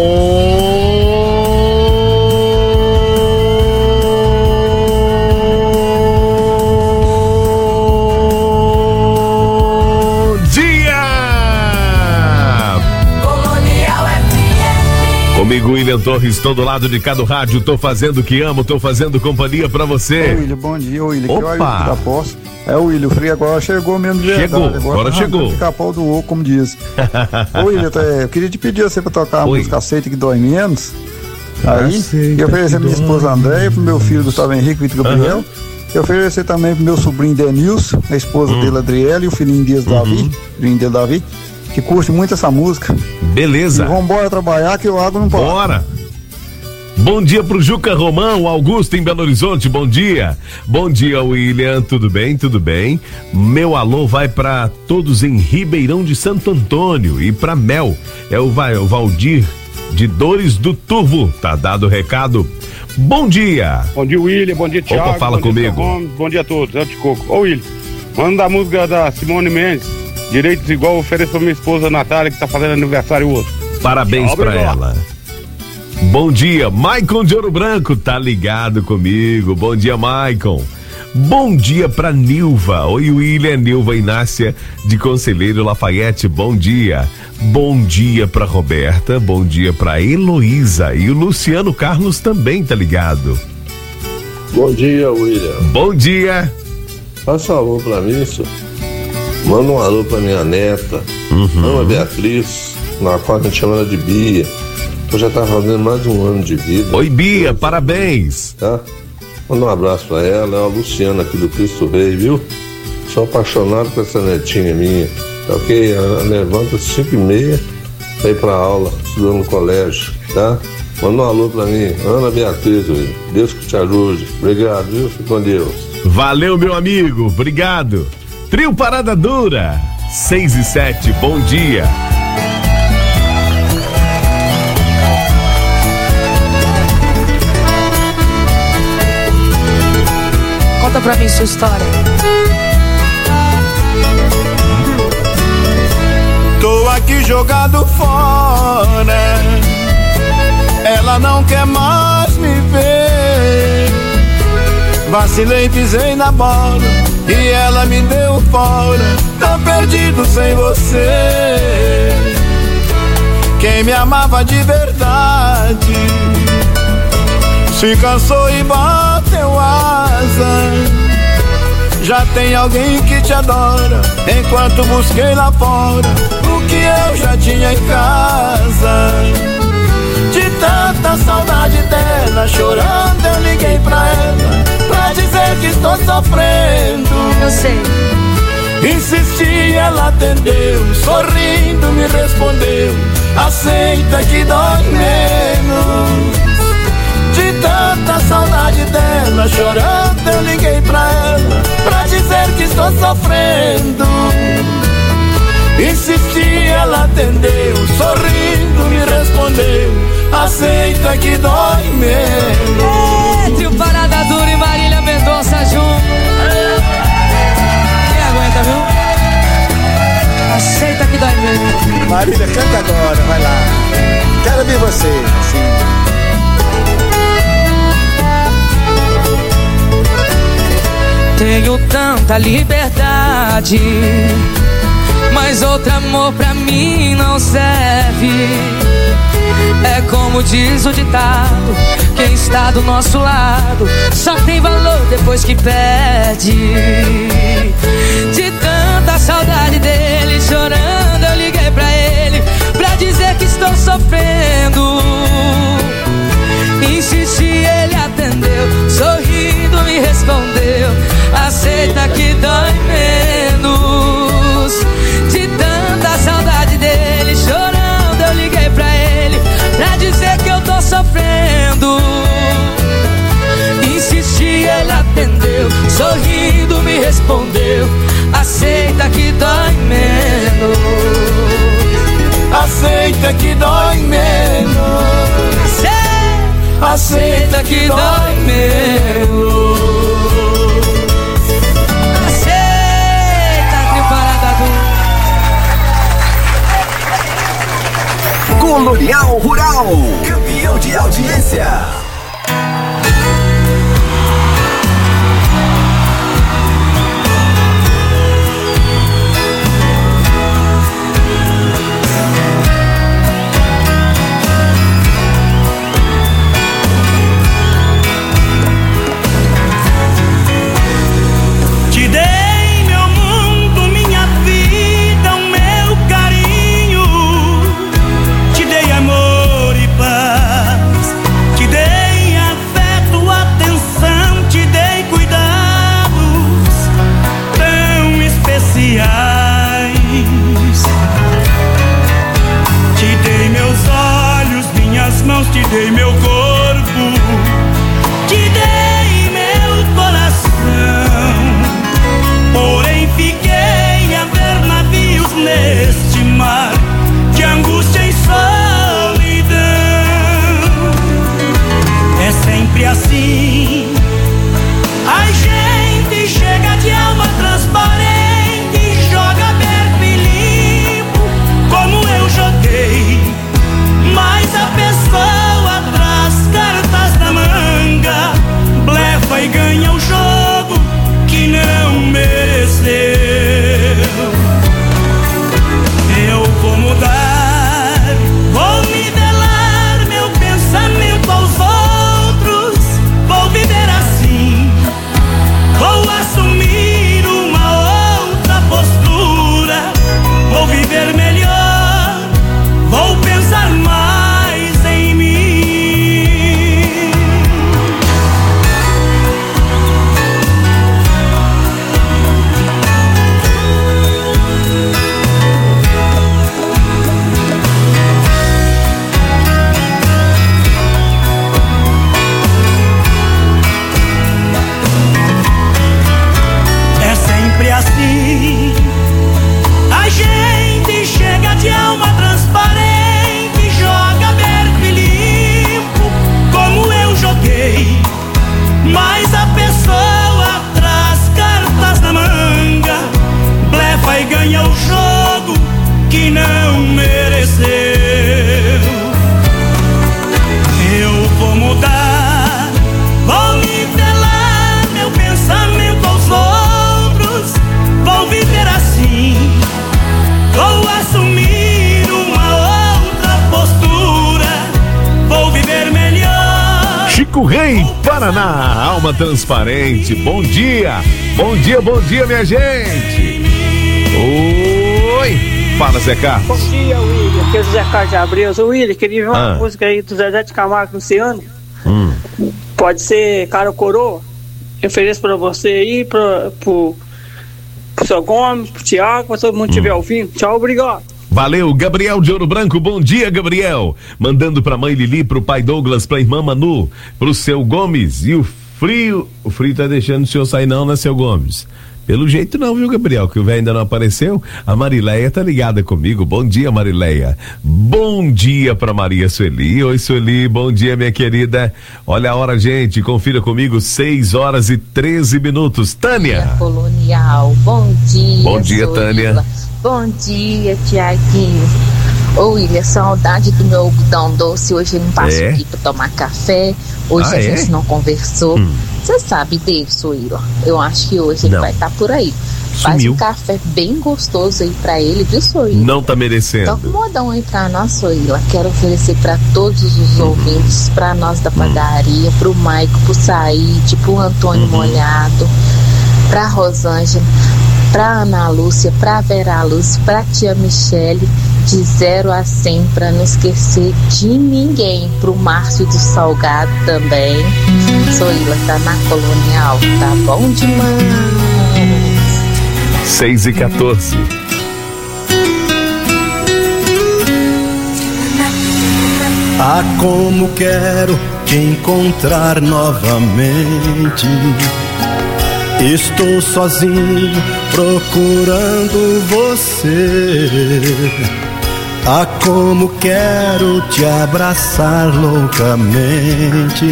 Comigo, William Torres, estou do lado de cá do rádio, tô fazendo o que amo, tô fazendo companhia pra você. Oi, William, bom dia, William. Opa! Da Posse. É o William, o frio agora chegou mesmo de verdade. Chegou, agora chegou. Ficar pau do oco, como diz. Ô, William, eu queria te pedir você pra tocar a música Aceita que Dói Menos. Aí, eu oferecer pra minha esposa Andréia, pro meu filho Gustavo Henrique, Vitor Gabriel. Eu oferecer também pro meu sobrinho Denilson, a esposa dele, Adriele, e o filhinho Davi, que curte muito essa música. Beleza. E vambora trabalhar que o água não pode. Bora. Bom dia pro Juca Romão, Augusto em Belo Horizonte, bom dia. Bom dia, William, tudo bem? Tudo bem. Meu alô vai pra todos em Ribeirão de Santo Antônio e pra Mel. É o Valdir de Dores do Turvo, tá dado o recado. Bom dia. Bom dia, William, bom dia, Thiago. Opa, fala comigo. Bom dia a todos, é o Ticoco. Ô, William, manda a música da Simone Mendes, Direitos Igual, ofereço pra minha esposa Natália, que tá fazendo aniversário hoje. Parabéns pra ela. Bom dia, Maicon de Ouro Branco, tá ligado comigo. Bom dia, Maicon. Bom dia pra Nilva. Oi, William, Nilva Inácia de Conselheiro Lafayette, bom dia. Bom dia pra Roberta, bom dia pra Heloísa e o Luciano Carlos também tá ligado. Bom dia, William. Bom dia. Faça um alô pra mim, senhor. Manda um alô pra minha neta, Ana Beatriz, na qual a gente chama ela de Bia. Eu já tá fazendo mais de um ano de vida. Oi, Bia, parabéns. Tá? Manda um abraço pra ela, é a Luciana aqui do Cristo Rei, viu? Sou apaixonado com essa netinha minha. Tá ok? Ela levanta às 5h30 pra ir pra aula, estudando no colégio, tá? Manda um alô pra mim, Ana Beatriz, Deus que te ajude. Obrigado, viu? Fique com Deus. Valeu, meu amigo, obrigado. Trio Parada Dura, 6h07, bom dia. Conta pra mim sua história. Tô aqui jogado fora, ela não quer mais me ver. Vacilei, pisei na bola e ela me deu fora. Tô perdido sem você. Quem me amava de verdade se cansou e bateu asa. Já tem alguém que te adora, enquanto busquei lá fora o que eu já tinha em casa. De tanta saudade dela, chorando eu liguei pra ela, pra dizer que estou sofrendo. Eu sei. Insisti, ela atendeu, sorrindo me respondeu: aceita que dói menos. De tanta saudade dela, chorando eu liguei pra ela, pra dizer que estou sofrendo. Insisti, ela atendeu, sorrindo me respondeu: aceita que dói menos. Trio Parada Dura e Marília Mendonça junto. Quem aguenta, viu? Aceita que dói menos. Marília, canta agora, vai lá. Quero ver você, sim. Tenho tanta liberdade, mas outro amor pra mim não serve. É como diz o ditado, quem está do nosso lado só tem valor depois que perde. De tanta saudade dele, chorando eu liguei pra ele, pra dizer que estou sofrendo. Insisti, ele atendeu, sorrindo me respondeu: aceita que dói menos. De tanta saudade dele, chorando eu liguei pra ele, pra dizer que eu tô sofrendo. Insisti, ele atendeu, sorrindo me respondeu: aceita que dói menos. Aceita que dói menos. Aceita que dói menos. Aceita, Trio Parada Dura. Colonial Rural, campeão de audiência. Te dei ganha o jogo que não mereceu. Eu vou mudar, vou nivelar meu pensamento aos outros, vou viver assim, vou assumir uma outra postura, vou viver melhor. Chico Rei, Paraná, alma transparente. Bom dia, bom dia, bom dia, minha gente. Oi. Fala, Zé Carlos. Bom dia, William. Aqui é o Zé Carlos de Abreu. Ô, William, queria ver uma música aí do Zezé de Camargo Luciano. Pode ser Cara ou Coroa. Eu ofereço pra você aí, pro seu Gomes, pro Thiago, pra todo mundo estiver ouvindo. Tchau, obrigado. Valeu, Gabriel de Ouro Branco, bom dia, Gabriel. Mandando pra mãe Lili, pro pai Douglas, pra irmã Manu, pro seu Gomes. E o frio tá deixando o senhor sair não, né, seu Gomes? Pelo jeito não, viu, Gabriel, que o velho ainda não apareceu. A Marileia tá ligada comigo. Bom dia, Marileia. Bom dia pra Maria Sueli. Oi, Sueli, bom dia, minha querida. Olha a hora, gente, confira comigo, 6h13. Tânia. Dia Colonial, bom dia. Bom dia, Tânia. Bom dia, Tiaguinho. Ô, William, saudade do meu algodão doce. Hoje ele não passou aqui pra tomar café. Hoje a gente não conversou. Você sabe dele, Suíla? Eu acho que hoje ele vai estar por aí. Faz um café bem gostoso aí pra ele, viu, Suíla? Não tá merecendo. Toca um modão aí pra nós, Suíla. Quero oferecer pra todos os ouvintes, pra nós da padaria, pro Maico, pro Saíde, pro Antônio Molhado, pra Rosângela, pra Ana Lúcia, pra Vera Lúcia, pra tia Michele, de 0 a 100, pra não esquecer de ninguém, pro Márcio do Salgado também. Suíla tá na Colonial, tá bom demais. 6h14. Ah, como quero te encontrar novamente. Estou sozinho procurando você. Ah, como quero te abraçar loucamente.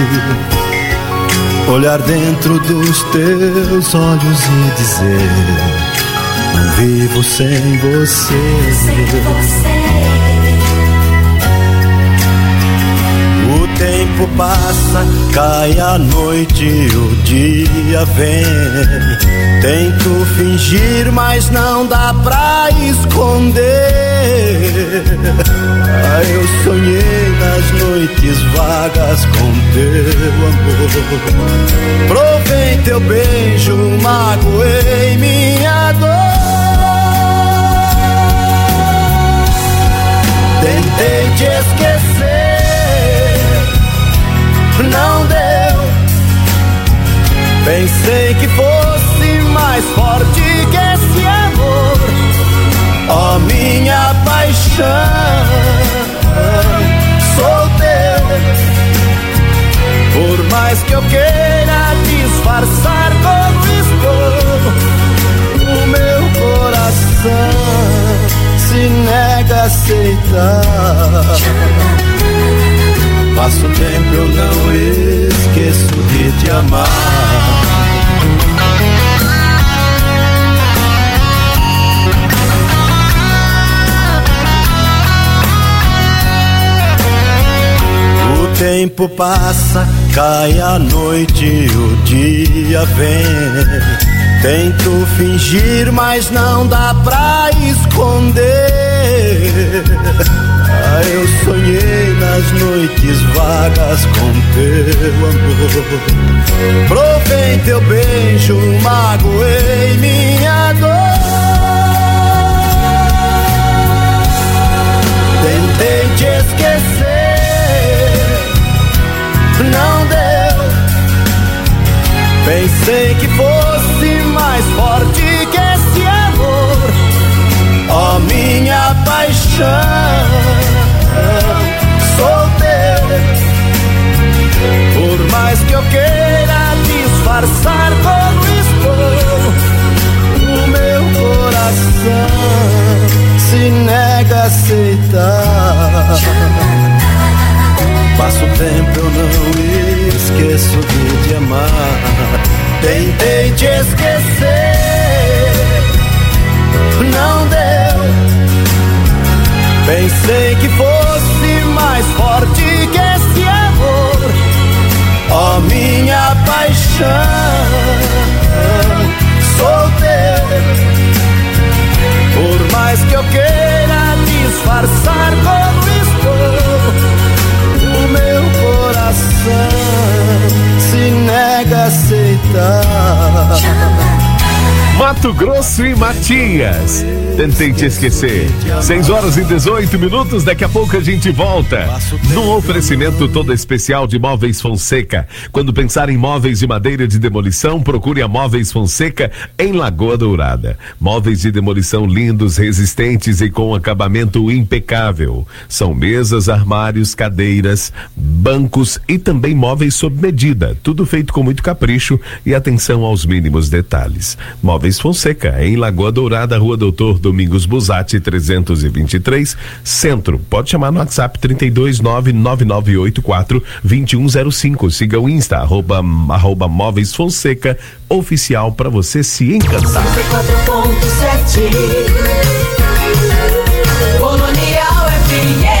Olhar dentro dos teus olhos e dizer: não vivo sem você. O tempo passa, cai a noite, o dia vem. Tento fingir, mas não dá pra esconder. Ah, eu sonhei nas noites vagas com teu amor. Provei teu beijo, magoei minha dor. Tentei te esquecer, não deu. Pensei que fosse mais forte que esse amor. Oh, minha paixão, sou teu. Por mais que eu queira disfarçar como estou, o meu coração se nega a aceitar. Passo tempo, eu não esqueço de te amar. O tempo passa, cai a noite, o dia vem. Tento fingir, mas não dá pra esconder. Ah, eu sonhei nas noites vagas com teu amor. Provei teu beijo, magoei minha dor. Tentei te esquecer, não deu. Pensei que fosse mais forte que esse amor. Oh, minha paixão, sou teu. Por mais que eu queira disfarçar como estou, o meu coração se nega a aceitar. Passo tempo, eu não esqueço de te amar. Tentei te esquecer, Mato Grosso e Matias. Tentei te esquecer. 6h18, daqui a pouco a gente volta. Num oferecimento todo especial de Móveis Fonseca. Quando pensar em móveis de madeira de demolição, procure a Móveis Fonseca em Lagoa Dourada. Móveis de demolição lindos, resistentes e com acabamento impecável. São mesas, armários, cadeiras, bancos e também móveis sob medida. Tudo feito com muito capricho e atenção aos mínimos detalhes. Móveis Fonseca em Lagoa Dourada, Rua Doutor Domingos Busatti 323, Centro. Pode chamar no WhatsApp 32999842105. Siga o Insta, arroba Móveis Fonseca oficial, para você se encantar. 94.7 Colonial FM.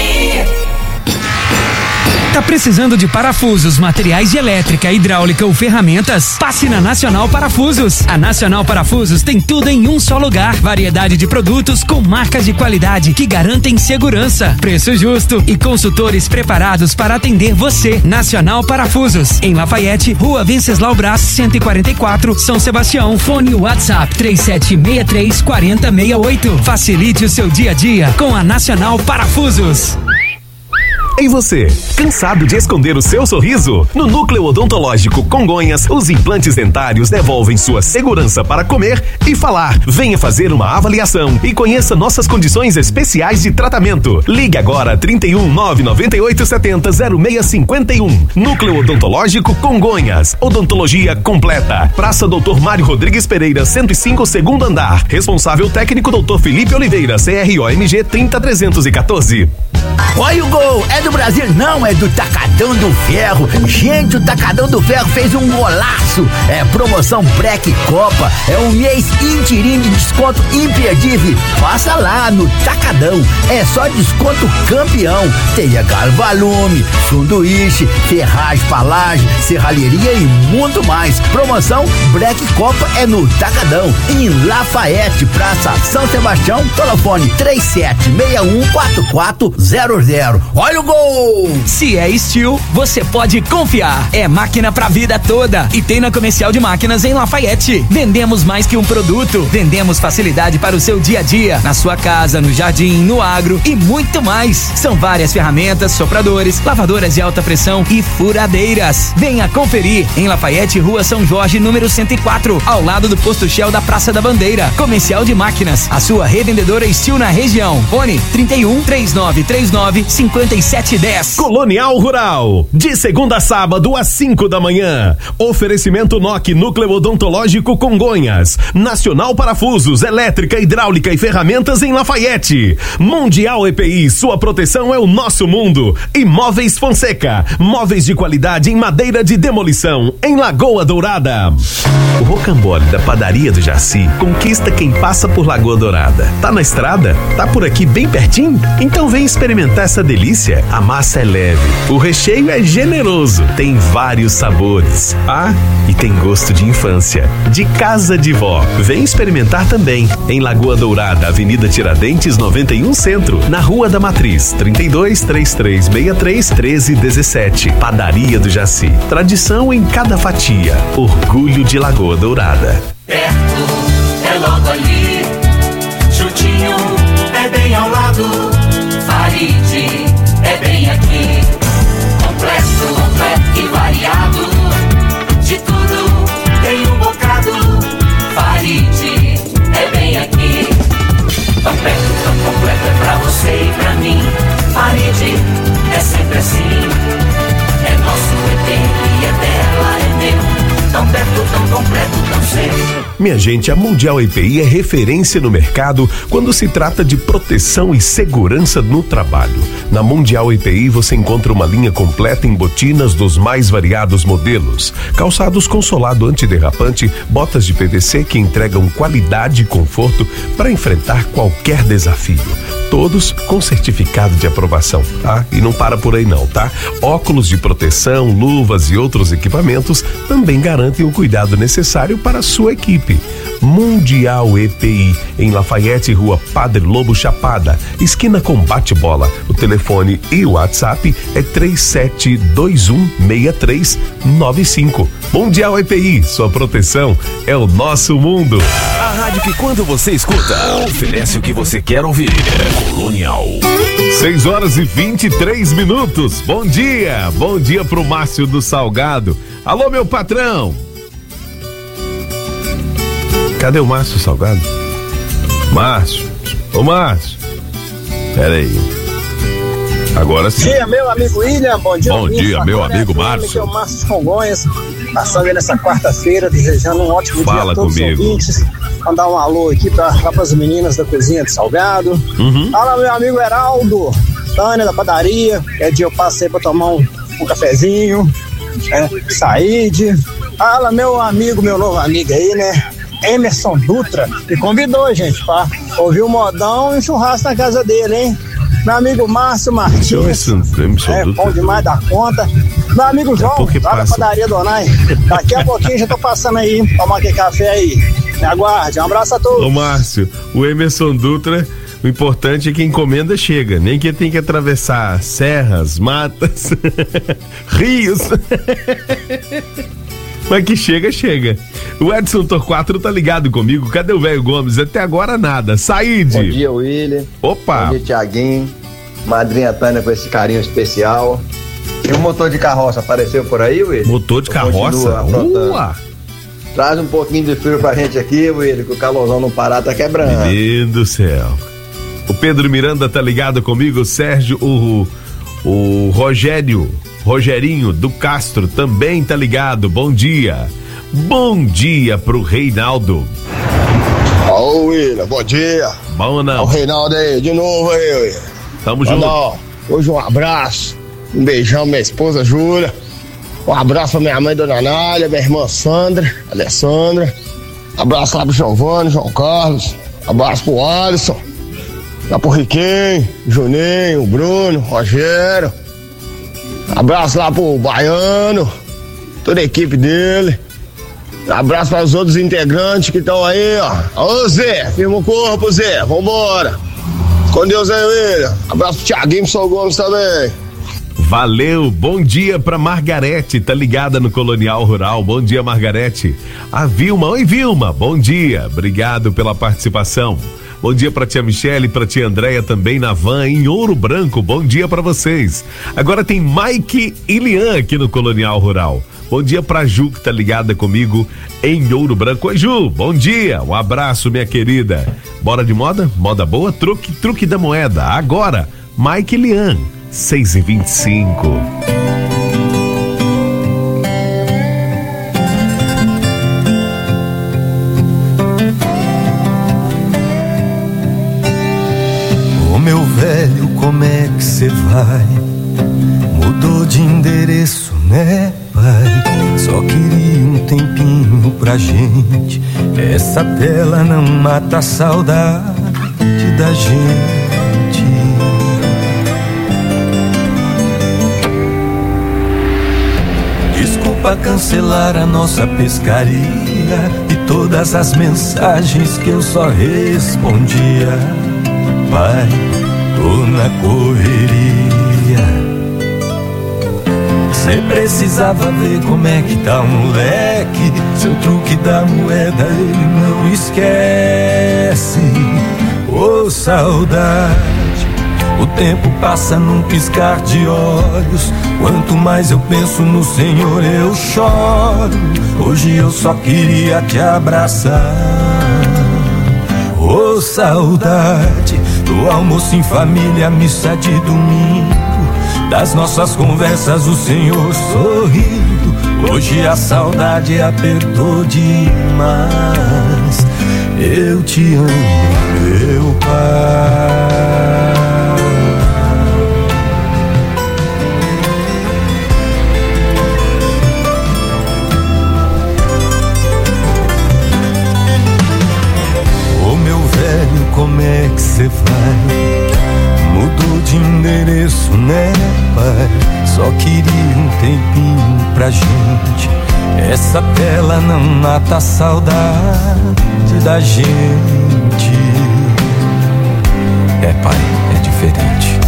Tá precisando de parafusos, materiais de elétrica, hidráulica ou ferramentas? Passe na Nacional Parafusos. A Nacional Parafusos tem tudo em um só lugar. Variedade de produtos com marcas de qualidade que garantem segurança, preço justo e consultores preparados para atender você. Nacional Parafusos, em Lafayette, Rua Venceslau Braz, 144, São Sebastião. Fone WhatsApp 3763-4068. Facilite o seu dia a dia com a Nacional Parafusos. E você, cansado de esconder o seu sorriso? No Núcleo Odontológico Congonhas, os implantes dentários devolvem sua segurança para comer e falar. Venha fazer uma avaliação e conheça nossas condições especiais de tratamento. Ligue agora 31998700651. Núcleo Odontológico Congonhas. Odontologia completa. Praça Doutor Mário Rodrigues Pereira, 105, segundo andar. Responsável técnico Doutor Felipe Oliveira, CROMG 30314. Olha o gol, é do Brasil, não, é do Tacadão do Ferro. Gente, o Tacadão do Ferro fez um golaço. É promoção Black Copa, é um mês inteirinho de desconto imperdível. Passa lá no Tacadão, é só desconto campeão. Tem Galvalume, sanduíche, ferragem, palagem, serralheria e muito mais. Promoção Black Copa é no Tacadão, em Lafayette, Praça São Sebastião. Telefone 37614400. Olha o gol! Se é Steel, você pode confiar. É máquina pra vida toda. E tem na Comercial de Máquinas em Lafayette. Vendemos mais que um produto. Vendemos facilidade para o seu dia a dia. Na sua casa, no jardim, no agro e muito mais. São várias ferramentas, sopradores, lavadoras de alta pressão e furadeiras. Venha conferir em Lafayette, Rua São Jorge, número 104, ao lado do posto Shell da Praça da Bandeira. Comercial de Máquinas, a sua revendedora Steel na região. Fone 31395710. Colonial Rural, de segunda a sábado às 5 da manhã. Oferecimento NOC, Núcleo Odontológico Congonhas. Nacional Parafusos, elétrica, hidráulica e ferramentas em Lafayette. Mundial EPI, sua proteção é o nosso mundo. E Móveis Fonseca, móveis de qualidade em madeira de demolição, em Lagoa Dourada. O rocambole da Padaria do Jaci conquista quem passa por Lagoa Dourada. Tá na estrada? Tá por aqui bem pertinho? Então vem experimentar essa delícia. A massa é leve, o recheio é generoso, tem vários sabores. Ah, e tem gosto de infância, de casa de vó. Vem experimentar também em Lagoa Dourada, Avenida Tiradentes 91 Centro, na Rua da Matriz, 3233631317. Padaria do Jaci, tradição em cada fatia, orgulho de Lagoa Dourada. Perto, é logo ali, juntinho, é bem ao lado. Faride, é bem aqui, completo e variado, de tudo tem um bocado. Faride, é bem aqui, tão perto, tão completo, é pra você e pra mim. Faride, é sempre assim, é nosso, é dele, é dela, é meu, tão perto, tão completo, tão sério. Minha gente, a Mundial EPI é referência no mercado quando se trata de proteção e segurança no trabalho. Na Mundial EPI você encontra uma linha completa em botinas dos mais variados modelos, calçados com solado antiderrapante, botas de PVC que entregam qualidade e conforto para enfrentar qualquer desafio. Todos com certificado de aprovação, tá? E não para por aí não, tá? Óculos de proteção, luvas e outros equipamentos também garantem o cuidado necessário para a sua equipe. Mundial EPI, em Lafayette, Rua Padre Lobo Chapada, esquina com Bate-Bola. O telefone e o WhatsApp é 37216395. Mundial EPI, sua proteção é o nosso mundo. A rádio que quando você escuta, oferece o que você quer ouvir. Colonial. 6h23. Bom dia pro Márcio do Salgado. Alô, meu patrão. Cadê o Márcio Salgado? Márcio. Ô, Márcio. Pera aí. Agora sim. Bom dia, meu amigo William. Bom dia, meu amigo Márcio. Aqui é o Márcio Congonhas, passando aí nessa quarta-feira, desejando um ótimo dia a todos comigo. Os ouvintes. Mandar um alô aqui para as meninas da cozinha de Salgado. Fala, meu amigo Heraldo, Tânia da padaria. É dia eu passei para tomar um cafezinho. Saíde. Fala, meu novo amigo aí, né? Emerson Dutra, me convidou, gente, pra ouvir o modão e um churrasco na casa dele, hein? Meu amigo Márcio Martins, bom demais da conta. Meu amigo João, lá da padaria Donai. Daqui a pouquinho já tô passando aí, tomar aquele café aí. Me aguarde, um abraço a todos. Ô, Márcio, o Emerson Dutra, o importante é que a encomenda chega, nem que tem que atravessar serras, matas, rios. Mas que chega. O Edson Torquato tá ligado comigo. Cadê o velho Gomes? Até agora nada. Saíde. Bom dia, William. Opa. Bom dia, Tiaguinho. Madrinha Tânia com esse carinho especial. E o motor de carroça apareceu por aí, William? Motor de carroça? Traz um pouquinho de frio pra gente aqui, William, que o calorzão não parar tá quebrando. Meu Deus do céu. O Pedro Miranda tá ligado comigo. O Sérgio, o Rogerinho do Castro também tá ligado. Bom dia pro Reinaldo. Ô, William, bom dia. Bom ou não? O Reinaldo aí, de novo aí, William. Tamo junto. Hoje um abraço, um beijão minha esposa Júlia, um abraço pra minha mãe Dona Nália, minha irmã Sandra, Alessandra, abraço lá pro Giovanni, João Carlos, abraço pro Alisson, lá pro Riquinho, Juninho, Bruno, Rogério, abraço lá pro Baiano, toda a equipe dele. Abraço para os outros integrantes que estão aí, ó. Ô, Zé, firma o corpo, Zé. Vambora. Com Deus aí, William. Abraço pro Thiaguinho e pro São Gomes também. Valeu. Bom dia pra Margarete, tá ligada no Colonial Rural. Bom dia, Margarete. A Vilma. Oi, Vilma. Bom dia. Obrigado pela participação. Bom dia pra tia Michele e pra tia Andréia também na van em Ouro Branco. Bom dia pra vocês. Agora tem Mike e Lian aqui no Colonial Rural. Bom dia pra Ju, que tá ligada comigo em Ouro Branco. Oi, Ju, bom dia. Um abraço, minha querida. Bora de moda? Moda boa? Truque da moeda. Agora, Mike e Lian, 6h25. Ô, meu velho, como é que cê vai? Mudou de endereço, né, pai? Só queria um tempinho pra gente. Essa tela não mata a saudade da gente. Desculpa cancelar a nossa pescaria e todas as mensagens que eu só respondia. Pai, tô na correria. Cê precisava ver como é que tá o moleque. Seu truque da moeda ele não esquece. Ô, saudade, o tempo passa num piscar de olhos. Quanto mais eu penso no Senhor eu choro. Hoje eu só queria te abraçar. Ô, saudade do almoço em família, missa de domingo, das nossas conversas o Senhor sorrindo. Hoje a saudade apertou demais. Eu te amo, meu pai. Ô, meu velho, como é que cê vai? Mudou de endereço, né, pai? Só queria um tempinho pra gente. Essa tela não mata a saudade da gente. É, pai, é diferente.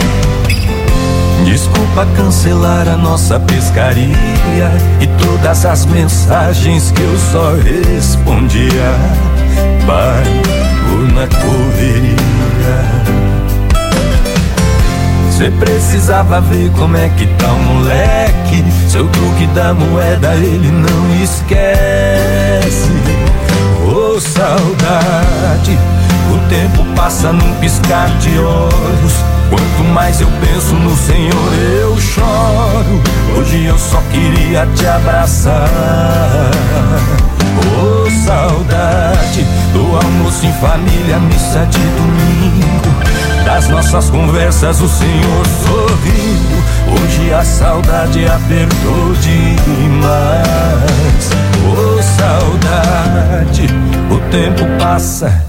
Desculpa cancelar a nossa pescaria e todas as mensagens que eu só respondia, pai, por na correria. Cê precisava ver como é que tá o moleque. Seu truque da moeda ele não esquece. Ô saudade, o tempo passa num piscar de olhos. Quanto mais eu penso no Senhor eu choro. Hoje eu só queria te abraçar. Ô saudade do almoço em família, missa de domingo, das nossas conversas o Senhor sorrindo. Hoje a saudade apertou demais. Ô saudade, o tempo passa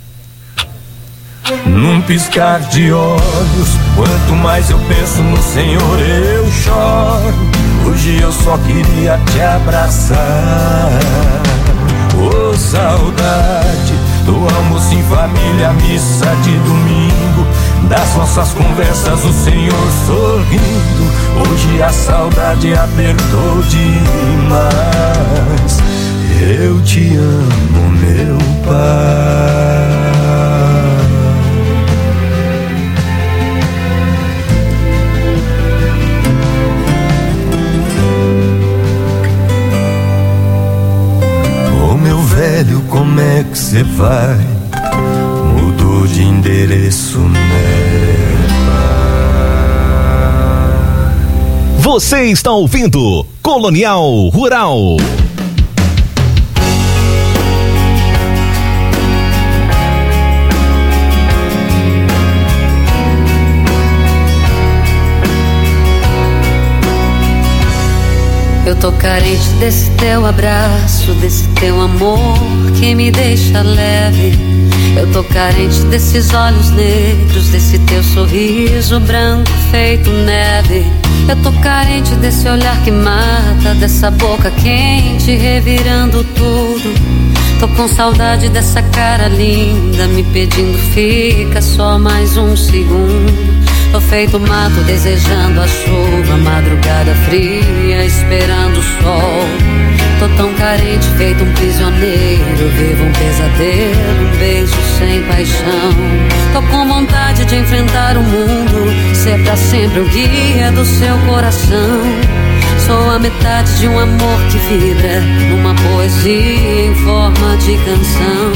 num piscar de olhos. Quanto mais eu penso no Senhor eu choro. Hoje eu só queria te abraçar. Ô saudade do almoço em família, missa de domingo, das nossas conversas o Senhor sorrindo. Hoje a saudade apertou demais. Eu te amo, meu pai. Velho, como é que cê vai? Mudou de endereço, né? Você está ouvindo Colonial Rural. Eu tô carente desse teu abraço, desse teu amor que me deixa leve. Eu tô carente desses olhos negros, desse teu sorriso branco feito neve. Eu tô carente desse olhar que mata, dessa boca quente revirando tudo. Tô com saudade dessa cara linda me pedindo fica só mais um segundo. Tô feito mato desejando a chuva, madrugada fria esperando o sol. Tô tão carente feito um prisioneiro, vivo um pesadelo, um beijo sem paixão. Tô com vontade de enfrentar o mundo, ser pra sempre o guia do seu coração. Sou a metade de um amor que vibra numa poesia em forma de canção.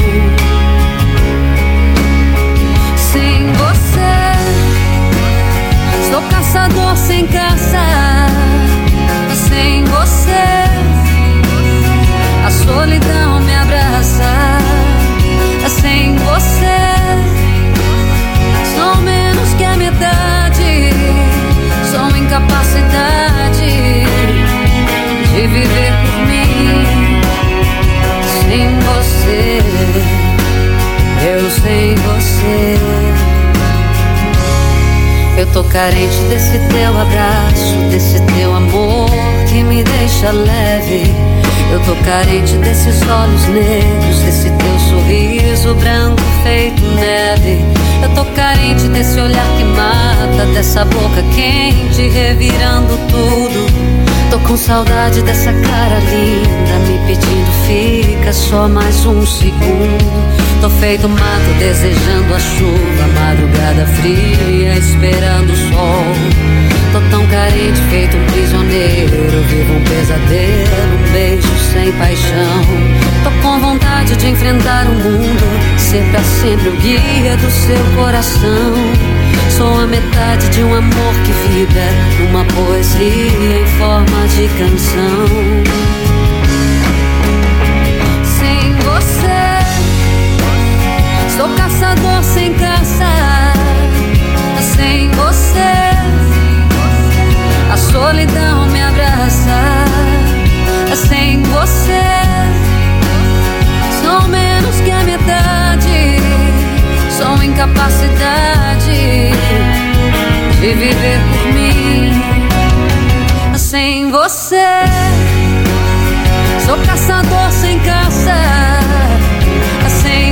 Sem você sou caçador sem caça. Sem você a solidão me abraça. Sem você sou menos que a metade. Sou incapacidade de viver por mim. Sem você, eu sem você. Eu tô carente desse teu abraço, desse teu amor que me deixa leve. Eu tô carente desses olhos negros, desse teu sorriso branco feito neve. Eu tô carente desse olhar que mata, dessa boca quente revirando tudo. Tô com saudade dessa cara linda me pedindo fica só mais um segundo. Tô feito mato desejando a chuva, madrugada fria esperando o sol. Tô tão carente feito um prisioneiro, vivo um pesadelo, um beijo sem paixão. Tô com vontade de enfrentar o mundo, ser pra sempre o guia do seu coração. Sou a metade de um amor que vibra numa poesia em forma de canção. Sem você sou caçador sem caça. Sem você a solidão me abraça. Sem você sou menos que a metade. Sou incapacidade de viver por mim. Sem você essa dor